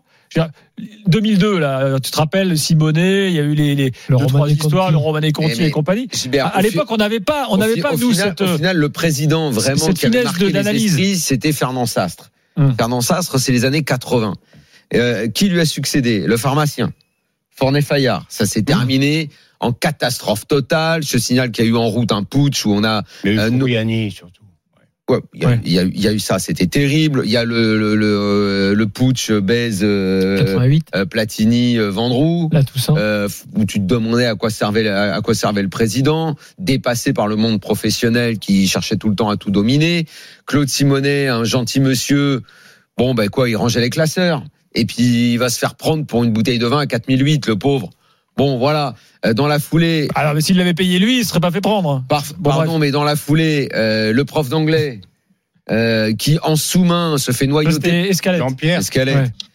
deux mille deux, là, tu te rappelles, Simonet, il y a eu les, les deux, trois histoires, le Romané Conti et, et compagnie. Gilbert, à, à l'époque, on n'avait pas, on n'avait pas, nous, final, cette. Au final, le président vraiment cette qui avait marqué de, les esprits, c'était Fernand Sastre. Hum. Fernand Sastre, c'est les années quatre-vingts. Euh, qui lui a succédé ? Le pharmacien, Fornet-Fayard. Ça s'est terminé hum. en catastrophe totale. Je signale qu'il y a eu en route un putsch où on a. Mais euh, Fouriani, surtout. Ouais, il y, ouais. y, y a eu ça, c'était terrible. Il y a le le le, le putsch Bèze euh, quatre-vingt-huit euh, Platini euh, Vendroux là tout ça euh, où tu te demandais à quoi servait à quoi servait le président, dépassé par le monde professionnel qui cherchait tout le temps à tout dominer. Claude Simonet, un gentil monsieur, bon ben quoi, il rangeait les classeurs et puis il va se faire prendre pour une bouteille de vin à quatre mille huit, le pauvre. Bon, voilà. Dans la foulée. Alors, mais s'il l'avait payé lui, il serait pas fait prendre. Par, bon, pardon, bref. Mais dans la foulée, euh, le prof d'anglais, euh, qui en sous-main se fait noyauter. Escalette. Jean-Pierre. Escalette. Ouais.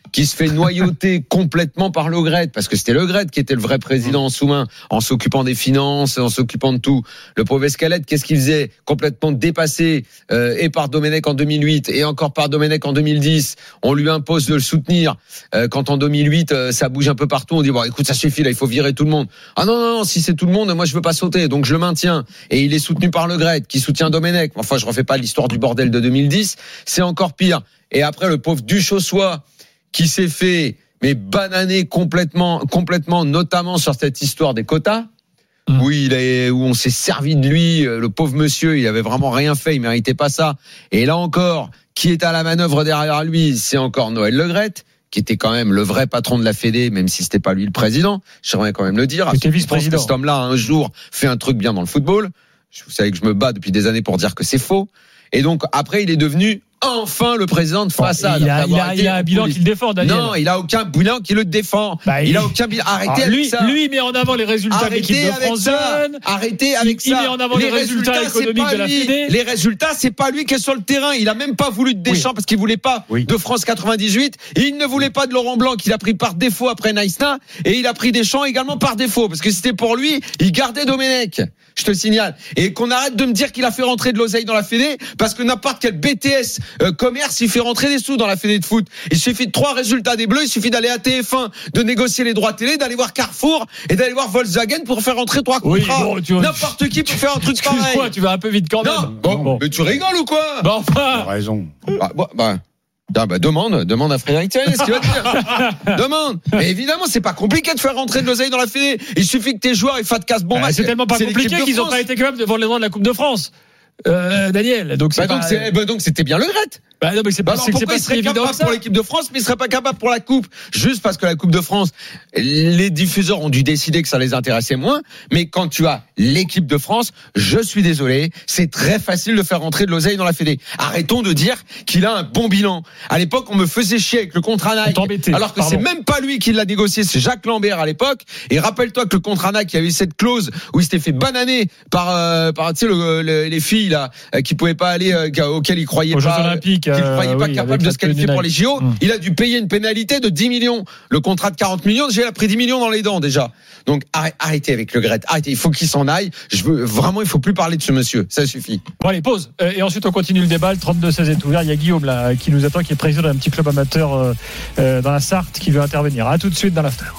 qui se fait noyauter complètement par Le Graët, parce que c'était Le Graët qui était le vrai président en sous-main, en s'occupant des finances, en s'occupant de tout. Le pauvre Escalette, qu'est-ce qu'il faisait? Complètement dépassé, euh, et par Domenech en deux mille huit, et encore par Domenech en deux mille dix. On lui impose de le soutenir. Euh, quand en deux mille huit, euh, ça bouge un peu partout, on dit, bon, écoute, ça suffit, là, il faut virer tout le monde. Ah non, non, non, si c'est tout le monde, moi, je veux pas sauter, donc je le maintiens. Et il est soutenu par Le Graët, qui soutient Domenech. Enfin, je refais pas l'histoire du bordel de deux mille dix. C'est encore pire. Et après, le pauvre Duchossois, qui s'est fait mais bananer complètement, complètement, notamment sur cette histoire des quotas, mmh. où il est, où on s'est servi de lui. Le pauvre monsieur, il avait vraiment rien fait, il méritait pas ça. Et là encore, qui est à la manœuvre derrière lui, c'est encore Noël Le Graët, qui était quand même le vrai patron de la Fédé, même si c'était pas lui le président. J'aimerais quand même le dire. C'était vice-président. Cet homme-là, un jour, fait un truc bien dans le football. Vous savez que je me bats depuis des années pour dire que c'est faux. Et donc après, il est devenu enfin le président de façade. Il a, il a, il a un bilan qui le défend, Daniel. Non, il a aucun bilan qui le défend. Bah, il... il a aucun bilan. Arrêtez Alors, avec lui, ça. Lui, il met en avant les résultats Arrêtez de l'équipe de France jeune. Arrêtez avec il, ça. Il met en avant les, les résultats, résultats économiques de la Fédé. Les résultats, c'est pas lui qui est sur le terrain. Il a même pas voulu de Deschamps oui. parce qu'il voulait pas oui. de France quatre-vingt-dix-huit. Il ne voulait pas de Laurent Blanc qu'il a pris par défaut après Naïsna. Et il a pris Deschamps également par défaut. Parce que c'était pour lui, il gardait Domenech. Je te le signale. Et qu'on arrête de me dire qu'il a fait rentrer de l'oseille dans la Fédé, parce que n'importe quel B T S euh, commerce, il fait rentrer des sous dans la Fédé de foot. Il suffit de trois résultats des Bleus, il suffit d'aller à T F un, de négocier les droits télé, d'aller voir Carrefour et d'aller voir Volkswagen pour faire rentrer trois contrats. Oui, bon, tu... N'importe qui peut faire un truc pareil. Excuse-moi, tu vas un peu vite quand même. Non, bon, bon. Mais tu rigoles ou quoi? Bon, enfin. T'as raison. Bah, bah, bah. Ah bah demande, demande à Frédéric Thierry ce qu'il va te dire. Demande. Mais évidemment, c'est pas compliqué de faire rentrer de l'oseille dans la Fédé. Il suffit que tes joueurs ils fassent casse bon match. C'est tellement pas compliqué qu'ils ont pas été capables de vendre les droits de la Coupe de France. Euh, Daniel, donc c'est bah donc, pas... c'est, bah donc c'était bien Le Graët. Bah non mais c'est pas, bah c'est, c'est pas il serait si capable ça. Pour l'équipe de France, mais il serait pas capable pour la Coupe. Juste parce que la Coupe de France, les diffuseurs ont dû décider que ça les intéressait moins. Mais quand tu as l'équipe de France, je suis désolé, c'est très facile de faire rentrer de l'oseille dans la Fédé. Arrêtons de dire qu'il a un bon bilan. À l'époque, on me faisait chier avec le contrat Nike, alors que Pardon. c'est même pas lui qui l'a négocié, c'est Jacques Lambert à l'époque. Et rappelle-toi que le contrat Nike, il y avait cette clause où il s'était fait bananer par, euh, par tu sais, le, le, les filles là qui pouvaient pas aller, euh, auxquelles il croyait Aux pas, Jeux Olympiques, qu'il croyait euh, pas oui, capable de se qualifier pour les J O. Mmh. Il a dû payer une pénalité de dix millions. Le contrat de quarante millions, déjà il a pris dix millions dans les dents déjà. Donc arrêtez avec Le Graët, arrêtez. Il faut qu'il s'en aille. Je veux vraiment, il faut plus parler de ce monsieur. Ça suffit. Bon allez, pause. Euh, et ensuite on continue le débat. Le trente-deux seize est ouvert. Il y a Guillaume là qui nous attend, qui est président d'un petit club amateur euh, euh, dans la Sarthe, qui veut intervenir. À tout de suite dans l'after.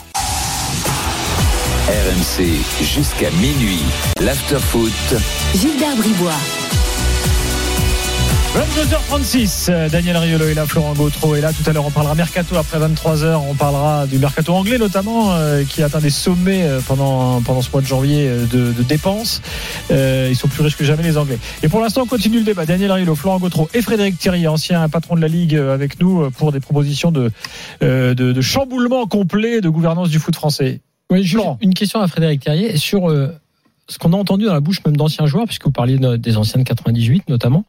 R M C jusqu'à minuit. L'after foot. Gilbert Bribois. vingt-deux heures trente-six, Daniel Riolo est là, Florent Gautreau est là. Tout à l'heure, on parlera mercato après vingt-trois heures. On parlera du mercato anglais notamment, euh, qui atteint des sommets pendant, pendant ce mois de janvier de, de dépenses. Euh, ils sont plus riches que jamais, les Anglais. Et pour l'instant, on continue le débat. Daniel Riolo, Florent Gautreau et Frédéric Thierry, ancien patron de la Ligue, avec nous pour des propositions de, euh, de, de chamboulement complet de gouvernance du foot français. Oui, juste une question à Frédéric Thierry sur euh, ce qu'on a entendu dans la bouche même d'anciens joueurs, puisque vous parliez de, des anciens de quatre-vingt-dix-huit notamment.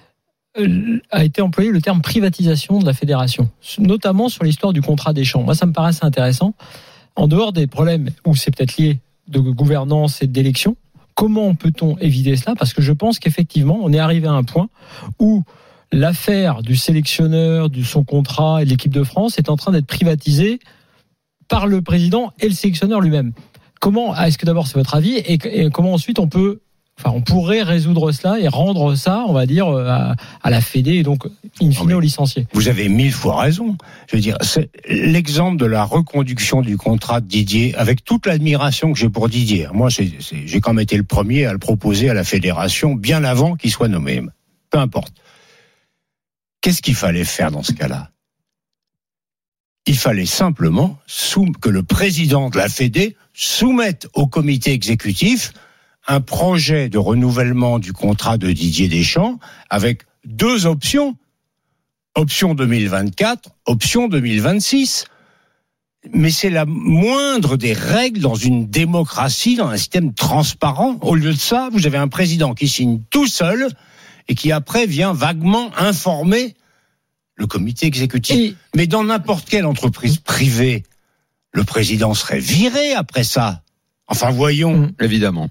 A été employé le terme privatisation de la fédération, notamment sur l'histoire du contrat Deschamps. Moi, ça me paraît assez intéressant. En dehors des problèmes où c'est peut-être lié de gouvernance et d'élection, comment peut-on éviter cela? Parce que je pense qu'effectivement, on est arrivé à un point où l'affaire du sélectionneur, de son contrat et de l'équipe de France est en train d'être privatisée par le président et le sélectionneur lui-même. Comment, est-ce que d'abord c'est votre avis, et, et comment ensuite on peut Enfin, on pourrait résoudre cela et rendre ça, on va dire, à, à la Fédé et donc, in fine, aux licenciés. Vous avez mille fois raison. Je veux dire, c'est l'exemple de la reconduction du contrat de Didier, avec toute l'admiration que j'ai pour Didier. Moi, c'est, c'est, j'ai quand même été le premier à le proposer à la fédération bien avant qu'il soit nommé. Peu importe. Qu'est-ce qu'il fallait faire dans ce cas-là? Il fallait simplement sou- que le président de la Fédé soumette au comité exécutif un projet de renouvellement du contrat de Didier Deschamps avec deux options. Option deux mille vingt-quatre, option deux mille vingt-six. Mais c'est la moindre des règles dans une démocratie, dans un système transparent. Au lieu de ça, vous avez un président qui signe tout seul et qui après vient vaguement informer le comité exécutif. Et... Mais dans n'importe quelle entreprise privée, le président serait viré après ça. Enfin, voyons. Évidemment.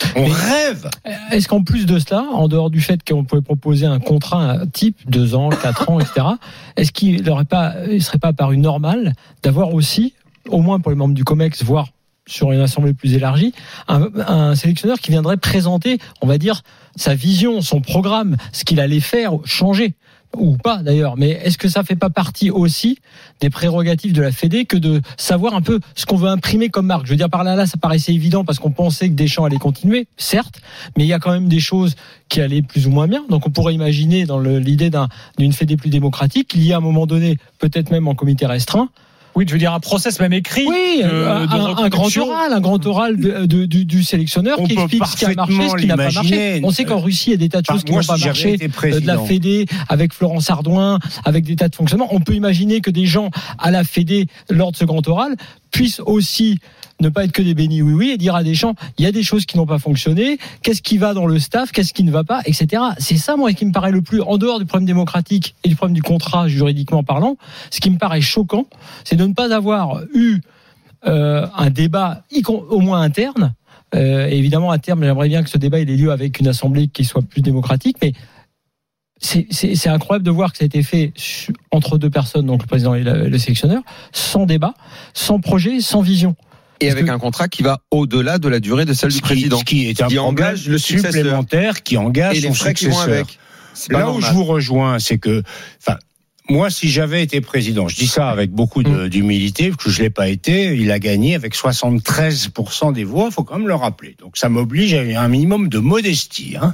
On Mais rêve. Est-ce qu'en plus de cela, en dehors du fait qu'on pouvait proposer un contrat type, deux ans, quatre ans, et cetera, est-ce qu'il ne pas, il serait pas apparu normal d'avoir aussi, au moins pour les membres du COMEX, voire sur une assemblée plus élargie, un, un sélectionneur qui viendrait présenter, on va dire, sa vision, son programme, ce qu'il allait faire, changer ou pas d'ailleurs, mais est-ce que ça fait pas partie aussi des prérogatives de la Fédé que de savoir un peu ce qu'on veut imprimer comme marque? Je veux dire, par là, là, ça paraissait évident parce qu'on pensait que Deschamps allait continuer, certes, mais il y a quand même des choses qui allaient plus ou moins bien. Donc on pourrait imaginer dans le, l'idée d'un, d'une Fédé plus démocratique, qu'il y a à un moment donné, peut-être même en comité restreint, oui, je veux dire un process même écrit. Oui, euh, un, un grand oral, un grand oral de, de, du, du sélectionneur on qui explique ce qui a marché, ce qui n'a pas marché. On sait qu'en Russie, il y a des tas de choses qui n'ont pas si marché. De la Fédé, avec Florence Ardouin, avec des tas de fonctionnements. On peut imaginer que des gens à la Fédé, lors de ce grand oral, puissent aussi ne pas être que des bénis oui-oui et dire à Deschamps, il y a des choses qui n'ont pas fonctionné, qu'est-ce qui va dans le staff, qu'est-ce qui ne va pas, et cetera. C'est ça, moi, qui me paraît le plus, en dehors du problème démocratique et du problème du contrat juridiquement parlant, ce qui me paraît choquant, c'est de ne pas avoir eu euh, un débat, au moins interne. Euh, et évidemment, à terme, j'aimerais bien que ce débat ait lieu avec une assemblée qui soit plus démocratique, mais C'est, c'est, c'est incroyable de voir que ça a été fait entre deux personnes, donc le président et le, le sélectionneur, sans débat, sans projet, sans vision. Et Parce avec que... un contrat qui va au-delà de la durée de celle ce du qui, président. Ce qui est un qui problème engage le supplémentaire qui engage et son les frais successeur. Qui vont avec. Là normal. Où je vous rejoins, c'est que, enfin, moi, si j'avais été président, je dis ça avec beaucoup de, mmh. d'humilité, parce que je l'ai pas été, il a gagné avec soixante-treize pour cent des voix, faut quand même le rappeler. Donc ça m'oblige à un minimum de modestie, hein.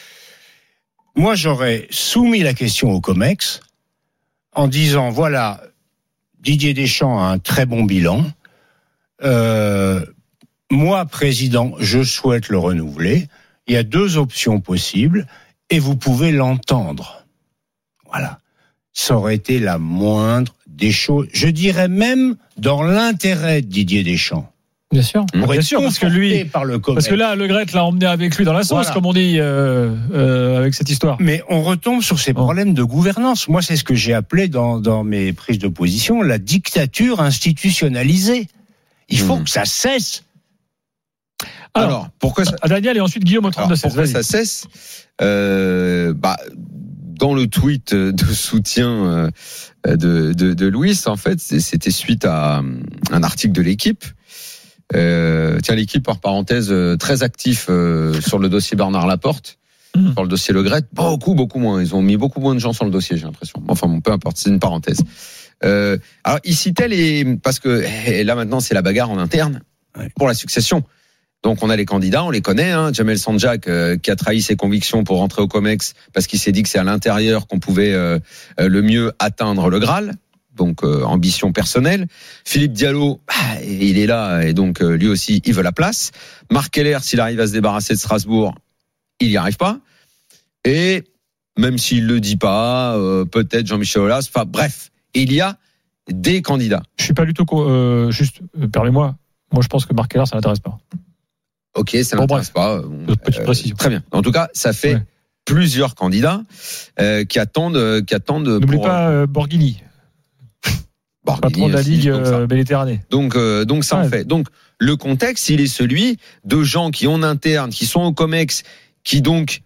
Moi, j'aurais soumis la question au COMEX en disant, voilà, Didier Deschamps a un très bon bilan. Euh, moi, président, je souhaite le renouveler. Il y a deux options possibles et vous pouvez l'entendre. Voilà. Ça aurait été la moindre des choses. Je dirais même dans l'intérêt de Didier Deschamps. Bien sûr, bien sûr, parce que lui, par le parce que là, Le Gret l'a emmené avec lui dans la sauce, voilà. Comme on dit, euh, euh, avec cette histoire. Mais on retombe sur ces problèmes de gouvernance. Moi, c'est ce que j'ai appelé dans, dans mes prises de position la dictature institutionnalisée. Il faut mmh. que ça cesse. Alors, Alors pourquoi ça... Daniel et ensuite Guillaume au trente-deux seize. Pourquoi ça cesse euh, bah, dans le tweet de soutien de, de, de Louis, en fait, c'était suite à un article de l'Équipe. Euh, tiens, l'Équipe, par parenthèse, euh, très actif euh, sur le dossier Bernard Laporte, mmh. sur le dossier Le Gret, beaucoup, beaucoup moins. Ils ont mis beaucoup moins de gens sur le dossier, j'ai l'impression. Enfin, bon, peu importe, c'est une parenthèse. Euh, alors, il citait les... Parce que et là, maintenant, c'est la bagarre en interne ouais. pour la succession. Donc, on a les candidats, on les connaît. Hein, Jamel Sanjak, euh, qui a trahi ses convictions pour rentrer au COMEX, parce qu'il s'est dit que c'est à l'intérieur qu'on pouvait euh, le mieux atteindre le Graal. Donc euh, ambition personnelle. Philippe Diallo, bah, il est là et donc euh, lui aussi il veut la place. Marc Keller, s'il arrive à se débarrasser de Strasbourg, il n'y arrive pas. Et même s'il le dit pas, euh, peut-être Jean-Michel Aulas. Enfin bref, il y a des candidats. Je suis pas du tout euh, juste. Euh, permets-moi. Moi je pense que Marc Keller ça l'intéresse pas. Ok, ça bon, l'intéresse bref. pas. Euh, Petite précision. Très bien. En tout cas, ça fait ouais. plusieurs candidats euh, qui attendent, qui attendent. N'oublie pour... pas euh, Borghini. Patron de la Ligue euh, Méditerranée. Donc, euh, donc ça ouais. en fait. Donc, le contexte, il est celui de gens qui en interne, qui sont au COMEX, qui donc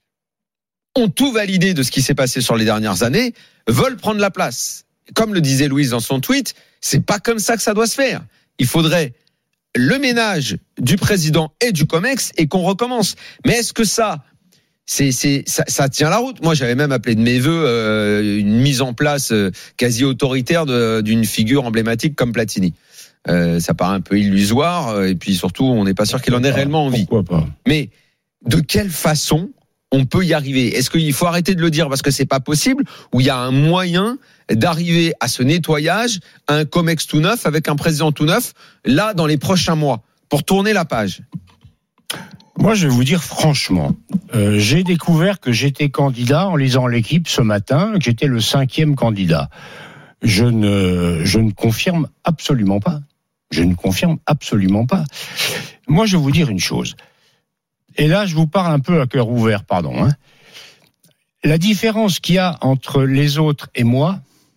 ont tout validé de ce qui s'est passé sur les dernières années, veulent prendre la place. Comme le disait Louise dans son tweet, c'est pas comme ça que ça doit se faire. Il faudrait le ménage du président et du COMEX et qu'on recommence. Mais est-ce que ça... C'est, c'est, ça, ça tient la route. Moi, j'avais même appelé de mes vœux euh, une mise en place euh, quasi autoritaire de, d'une figure emblématique comme Platini. Euh, ça paraît un peu illusoire, et puis surtout, on n'est pas sûr qu'il en ait réellement envie. Pourquoi pas ? Mais de quelle façon on peut y arriver ? Est-ce qu'il faut arrêter de le dire parce que c'est pas possible, ou il y a un moyen d'arriver à ce nettoyage, à un COMEX tout neuf avec un président tout neuf, là dans les prochains mois, pour tourner la page ? Moi, je vais vous dire franchement, euh, j'ai découvert que j'étais candidat en lisant l'Équipe ce matin, que j'étais le cinquième candidat. Je ne, je ne confirme absolument pas. Je ne confirme absolument pas. Moi, je vais vous dire une chose. Et là, je vous parle un peu à cœur ouvert, pardon. Hein. La différence qu'il y a entre les autres et moi,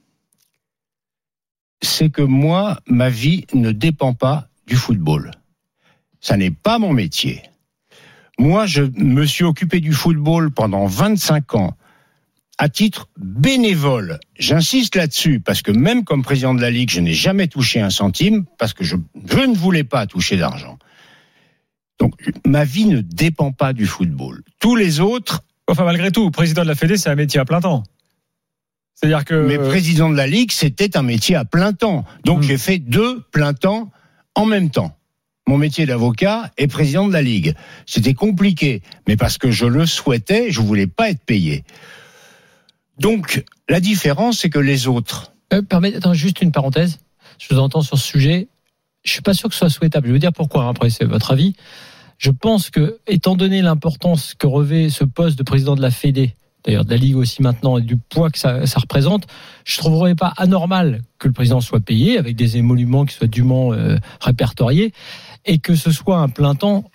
c'est que moi, ma vie ne dépend pas du football. Ça n'est pas mon métier. Moi, je me suis occupé du football pendant vingt-cinq ans, à titre bénévole. J'insiste là-dessus, parce que même comme président de la Ligue, je n'ai jamais touché un centime, parce que je, je ne voulais pas toucher d'argent. Donc, ma vie ne dépend pas du football. Tous les autres... Enfin, malgré tout, président de la Fédé, c'est un métier à plein temps. C'est-à-dire que... Mais président de la Ligue, c'était un métier à plein temps. Donc, mmh. j'ai fait deux plein temps en même temps. Mon métier d'avocat et président de la Ligue. C'était compliqué, mais parce que je le souhaitais, je voulais pas être payé. Donc, la différence, c'est que les autres... Euh, permettez, attends, juste une parenthèse. Je vous entends sur ce sujet. Je suis pas sûr que ce soit souhaitable. Je vais vous dire pourquoi, hein, après c'est votre avis. Je pense que, étant donné l'importance que revêt ce poste de président de la Fédé, d'ailleurs de la Ligue aussi maintenant, et du poids que ça, ça représente, je ne trouverais pas anormal que le président soit payé, avec des émoluments qui soient dûment euh, répertoriés, et que ce soit un plein temps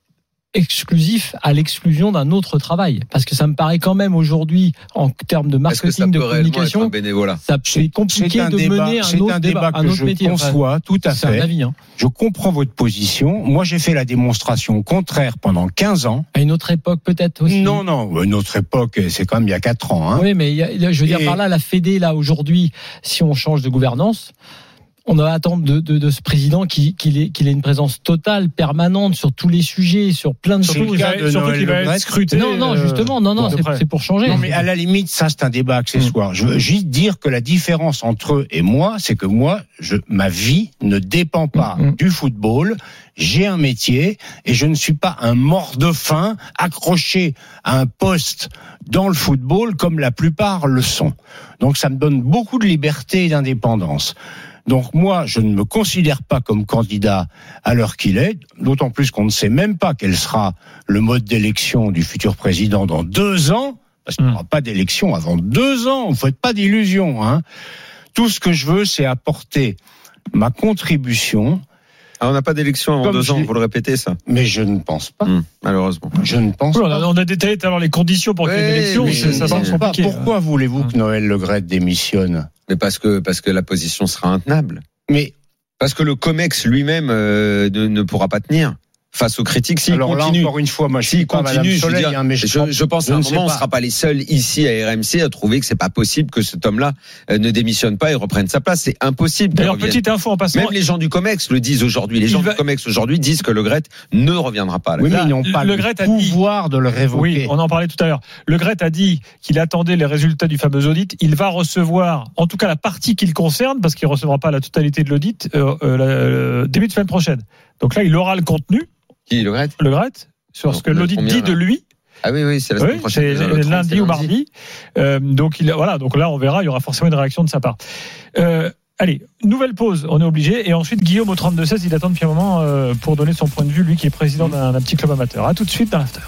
exclusif à l'exclusion d'un autre travail. Parce que ça me paraît quand même aujourd'hui, en termes de marketing, de communication, ça c'est compliqué de débat, mener un c'est autre un débat, débat, que un autre je métier. conçois enfin, tout à c'est fait. Un avis, hein. Je comprends votre position. Moi, j'ai fait la démonstration contraire pendant quinze ans. À une autre époque, peut-être aussi. Non, non, une autre époque, c'est quand même il y a quatre ans. Hein. Oui, mais il y a, je veux dire, Et... par là, la Fédé, là, aujourd'hui, si on change de gouvernance, on va attendre de, de, de ce président qu'il, qu'il, ait, qu'il ait une présence totale, permanente sur tous les sujets, sur plein de surtout choses. Va, surtout qu'il va être scruté. Non, non, justement, non, non, c'est, c'est pour changer. Non, mais à la limite, ça, c'est un débat accessoire. Mmh. Je veux juste dire que la différence entre eux et moi, c'est que moi, je, ma vie ne dépend pas mmh. du football. J'ai un métier et je ne suis pas un mort de faim accroché à un poste dans le football comme la plupart le sont. Donc, ça me donne beaucoup de liberté et d'indépendance. Donc moi, je ne me considère pas comme candidat à l'heure qu'il est, d'autant plus qu'on ne sait même pas quel sera le mode d'élection du futur président dans deux ans, parce qu'il n'y aura pas d'élection avant deux ans, ne faites pas d'illusions. Hein. Tout ce que je veux, c'est apporter ma contribution. Ah, on n'a pas d'élection avant deux ans, vous le répétez ça. Mais je ne pense pas. Mmh, malheureusement. Je ne pense oui, pas. On a, on a détaillé tout à l'heure les conditions pour qu'il y ait une élection, mais ça, ça semble compliqué. Pourquoi hein. voulez-vous que Noël Le Graët démissionne ? Mais parce que, parce que la position sera intenable. Mais parce que le COMEX lui-même euh, ne, ne pourra pas tenir face aux critiques. S'il Alors continue, là, encore une fois, moi, je s'il suis pas continue, Madame Soleil, je, veux dire, hein, mais je, je, je pense je à un moment, on ne sera pas les seuls ici à R M C à trouver que c'est pas possible que cet homme-là euh, ne démissionne pas et reprenne sa place. C'est impossible. D'ailleurs, petite info en passant. Même les gens du COMEX le disent aujourd'hui. Les gens va... du COMEX aujourd'hui disent que Le Graët ne reviendra pas. Oui, mais là, ils n'ont pas le, le pouvoir dit... de le révoquer. Oui, on en parlait tout à l'heure. Le Graët a dit qu'il attendait les résultats du fameux audit. Il va recevoir, en tout cas la partie qu'il concerne, parce qu'il ne recevra pas la totalité de l'audit, euh, euh, la, euh, début de semaine prochaine. Donc là, il aura le contenu. Qui, Le Graët ? Le Graët, sur ce que l'audit dit là de lui. Ah oui, oui, c'est la semaine oui, prochaine. C'est le lundi c'est ou mardi. Euh, donc, il, voilà, donc là, on verra, il y aura forcément une réaction de sa part. Euh, allez, nouvelle pause, on est obligé. Et ensuite, Guillaume au trente-deux seize, il attend depuis un moment euh, pour donner son point de vue, lui qui est président d'un, d'un petit club amateur. A tout de suite dans l'after.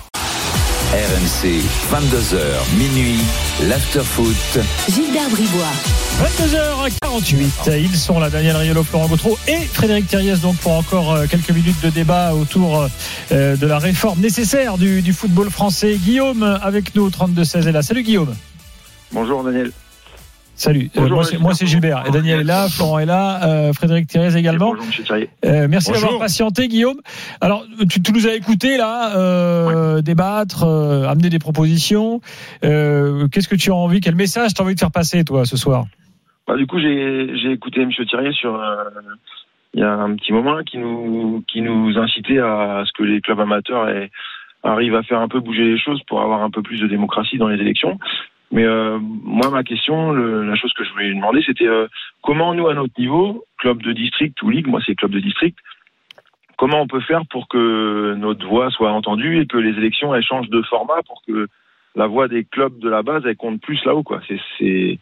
R M C, vingt-deux heures, minuit, l'after-foot. Gilbert Bribois. vingt-deux heures quarante-huit. Ils sont là, Daniel Riolo, Florent Gautreau et Frédéric Thiriez, donc pour encore quelques minutes de débat autour de la réforme nécessaire du, du football français. Guillaume avec nous au trente-deux seize est là. Salut Guillaume. Bonjour Daniel. Salut, Bonjour, euh, moi, c'est, moi c'est Gilbert. Et Daniel est là, Florent est là, euh, Frédéric Thiriez également. Bonjour Monsieur Thiriez. Euh, merci Bonjour. d'avoir patienté Guillaume. Alors tu, tu nous as écouté là, euh, ouais. débattre, euh, amener des propositions. Euh, qu'est-ce que tu as envie, quel message tu as envie de faire passer toi ce soir ? Bah, du coup j'ai, j'ai écouté Monsieur Thiriez sur euh, il y a un petit moment qui nous qui nous incitait à ce que les clubs amateurs aient, arrivent à faire un peu bouger les choses pour avoir un peu plus de démocratie dans les élections. Mais euh, moi, ma question, le, la chose que je voulais lui demander, c'était euh, comment nous, à notre niveau, club de district ou ligue, moi c'est club de district, comment on peut faire pour que notre voix soit entendue et que les élections elles changent de format pour que la voix des clubs de la base elle compte plus là-haut, quoi. C'est, c'est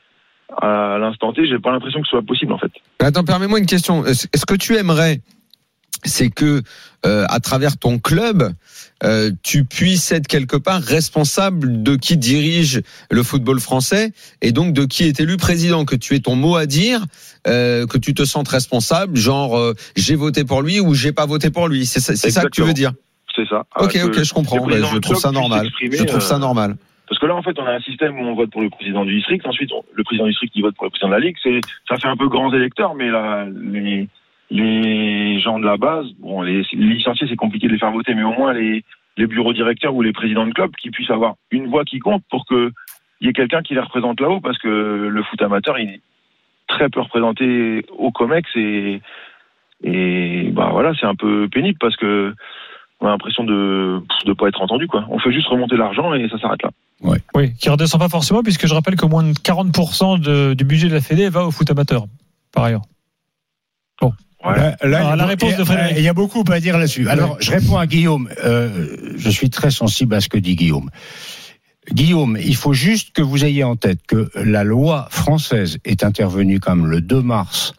à l'instant T, j'ai pas l'impression que ce soit possible en fait. Attends, permets-moi une question. Est-ce que tu aimerais, c'est que euh, à travers ton club, euh, tu puisses être quelque part responsable de qui dirige le football français et donc de qui est élu président, que tu aies ton mot à dire, euh, que tu te sentes responsable, genre euh, j'ai voté pour lui ou j'ai pas voté pour lui. C'est ça, c'est ça que tu veux dire. C'est ça. Ok, ah, ok, je comprends. Bah, je trouve ça normal. Je trouve ça normal. Parce que là, en fait, on a un système où on vote pour le président du district. Ensuite, on, le président du district qui vote pour le président de la ligue. C'est, ça fait un peu grands électeurs, mais là, les les gens de la base, bon, les, les licenciés, c'est compliqué de les faire voter, mais au moins les, les bureaux directeurs ou les présidents de club qui puissent avoir une voix qui compte pour que il y ait quelqu'un qui les représente là-haut, parce que le foot amateur, il est très peu représenté au COMEX et, et bah voilà, c'est un peu pénible parce que on a l'impression de ne pas être entendu, quoi. On fait juste remonter l'argent et ça s'arrête là. Ouais. Oui, qui ne redescend pas forcément, puisque je rappelle que moins de quarante pour cent de, du budget de la Fédé va au foot amateur, par ailleurs. Bon. Ouais. Là, là, Alors, la réponse de Frédéric. Il y a beaucoup à dire là-dessus. Alors, je réponds à Guillaume. Euh, je suis très sensible à ce que dit Guillaume. Guillaume, il faut juste que vous ayez en tête que la loi française est intervenue comme le deux mars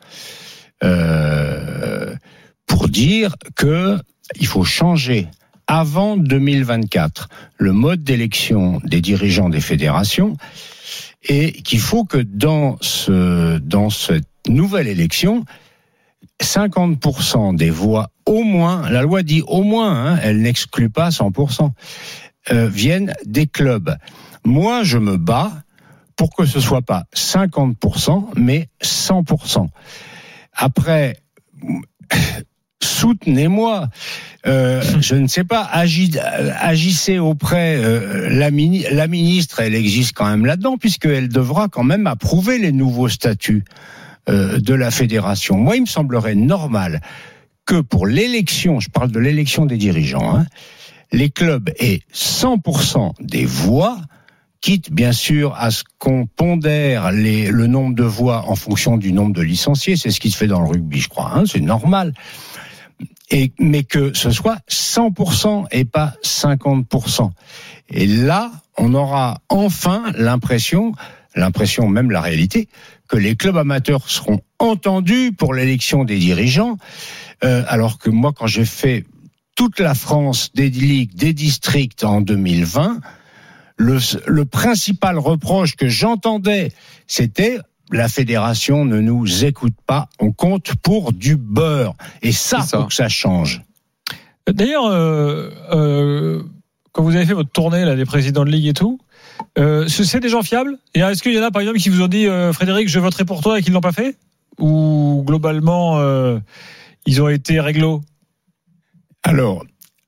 euh, pour dire que il faut changer avant deux mille vingt-quatre le mode d'élection des dirigeants des fédérations et qu'il faut que dans ce dans cette nouvelle élection, cinquante pour cent des voix au moins, la loi dit au moins, hein, elle n'exclut pas cent pour cent, euh, viennent des clubs. Moi, je me bats pour que ce soit pas cinquante pour cent, mais cent pour cent. Après, soutenez-moi. Euh, je ne sais pas, agi, agissez auprès euh, la, mini, la ministre, elle existe quand même là-dedans, puisqu'elle devra quand même approuver les nouveaux statuts euh, de la fédération. Moi, il me semblerait normal que pour l'élection, je parle de l'élection des dirigeants, hein, les clubs aient cent pour cent des voix, quitte bien sûr à ce qu'on pondère les, le nombre de voix en fonction du nombre de licenciés. C'est ce qui se fait dans le rugby, je crois, hein, c'est normal. Et, mais que ce soit cent pour cent et pas cinquante pour cent. Et là, on aura enfin l'impression, l'impression même la réalité, que les clubs amateurs seront entendus pour l'élection des dirigeants, euh, alors que moi, quand j'ai fait toute la France des ligues, des districts en deux mille vingt, le, le principal reproche que j'entendais, c'était la fédération ne nous écoute pas, on compte pour du beurre. Et ça, ça. faut que ça change. D'ailleurs, euh, euh, quand vous avez fait votre tournée là, des présidents de ligue et tout, euh, c'est des gens fiables? Et est-ce qu'il y en a par exemple qui vous ont dit euh, Frédéric, je voterai pour toi et qui ne l'ont pas fait? Ou globalement, euh, ils ont été réglo? Alors,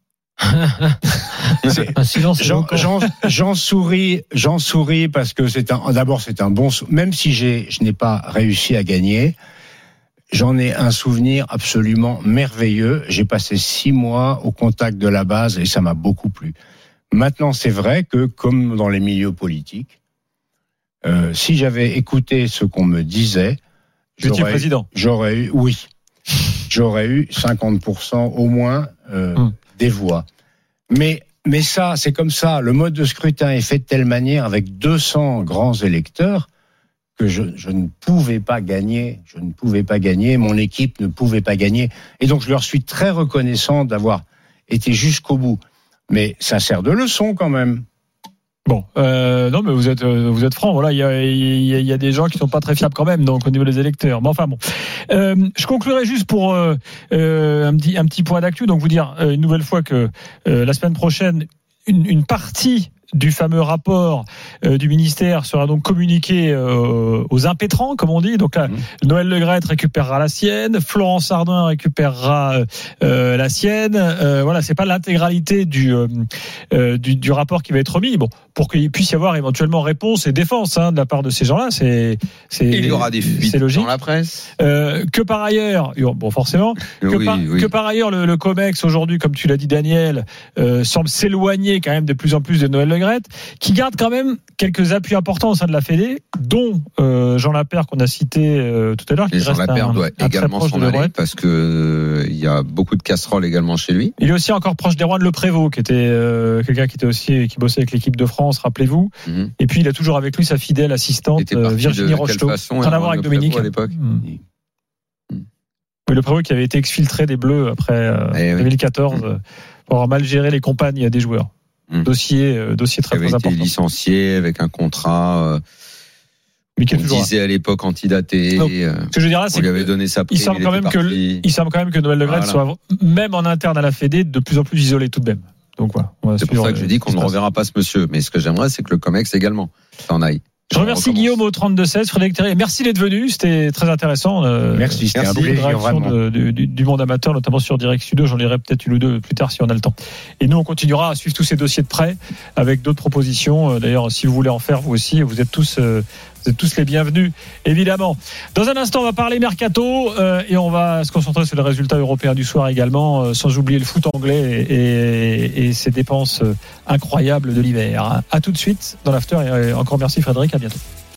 un silence. J'en, j'en, j'en souris, j'en souris parce que c'est un. D'abord, c'est un bon. Même si j'ai, je n'ai pas réussi à gagner, j'en ai un souvenir absolument merveilleux. J'ai passé six mois au contact de la base et ça m'a beaucoup plu. Maintenant, c'est vrai que, comme dans les milieux politiques, euh, si j'avais écouté ce qu'on me disait, j'aurais, président. j'aurais eu, oui, j'aurais eu cinquante pour cent au moins euh, hum. des voix. Mais, mais ça, c'est comme ça. Le mode de scrutin est fait de telle manière, avec deux cents grands électeurs, que je, je ne pouvais pas gagner. Je ne pouvais pas gagner. Mon équipe ne pouvait pas gagner. Et donc, je leur suis très reconnaissant d'avoir été jusqu'au bout. Mais ça sert de leçon quand même. Bon, euh, non, mais vous êtes, vous êtes franc. Voilà, il y a, il y a, il y a des gens qui sont pas très fiables quand même, donc au niveau des électeurs. Mais enfin bon, euh, je conclurai juste pour euh, euh, un petit, un petit point d'actu. Donc vous dire euh, une nouvelle fois que euh, la semaine prochaine, une, une partie du fameux rapport euh, du ministère sera donc communiqué euh, aux impétrants, comme on dit. Donc là, mmh. Noël Le Graët récupérera la sienne, Florence Ardouin récupérera euh, la sienne. Euh, voilà, c'est pas l'intégralité du, euh, du du rapport qui va être remis. Bon, pour qu'il puisse y avoir éventuellement réponse et défense hein, de la part de ces gens-là, c'est c'est il y aura des fuites dans la presse. Euh, que par ailleurs, bon forcément, que, oui, par, oui. que par ailleurs le, le COMEX aujourd'hui, comme tu l'as dit Daniel, euh, semble s'éloigner quand même de plus en plus de Noël Le Graët, qui garde quand même quelques appuis importants au sein de la Fédé, dont euh, Jean Lapère qu'on a cité euh, tout à l'heure. Qui Et Jean Lapère un, doit un également s'en aller parce que euh, il y a beaucoup de casseroles également chez lui. Il est aussi encore proche des Rois de Le Prévost, qui était euh, quelqu'un qui était aussi qui bossait avec l'équipe de France, rappelez-vous. Mm-hmm. Et puis il a toujours avec lui sa fidèle assistante euh, Virginie Rocheteau. Rien à voir avec Dominique. À l'époque. Mm. Mm. Oui, Le Prévost qui avait été exfiltré des Bleus après euh, eh deux mille quatorze oui. euh, pour avoir mal géré les compagnes des joueurs. Mmh. Dossier, euh, dossier très, très important. Il avait été licencié avec un contrat. Euh, Mais on disait à l'époque antidaté. Donc, euh, ce que je veux dire là, c'est on lui avait donné sa prime. Il semble quand même que, il semble quand même que Noël Le Graët voilà. soit même en interne à la Fédé de plus en plus isolé tout de même. Donc voilà. C'est pour ça que je dis qu'on ne reverra pas ce monsieur. Mais ce que j'aimerais, c'est que le COMEX également s'en aille. Je remercie Guillaume au trente-deux seize, Frédéric Terrier. Merci d'être venu, c'était très intéressant. Euh, merci, c'était merci. un plaisir vraiment. De, de, du, du monde amateur, notamment sur Direct Studio. J'en lirai peut-être une ou deux plus tard si on a le temps. Et nous, on continuera à suivre tous ces dossiers de près avec d'autres propositions. D'ailleurs, si vous voulez en faire vous aussi, vous êtes tous, euh, vous êtes tous les bienvenus, évidemment. Dans un instant, on va parler mercato euh, et on va se concentrer sur les résultats européens du soir également, euh, sans oublier le foot anglais et, et, et ses dépenses incroyables de l'hiver. À tout de suite dans l'after et encore merci Frédéric, à bientôt.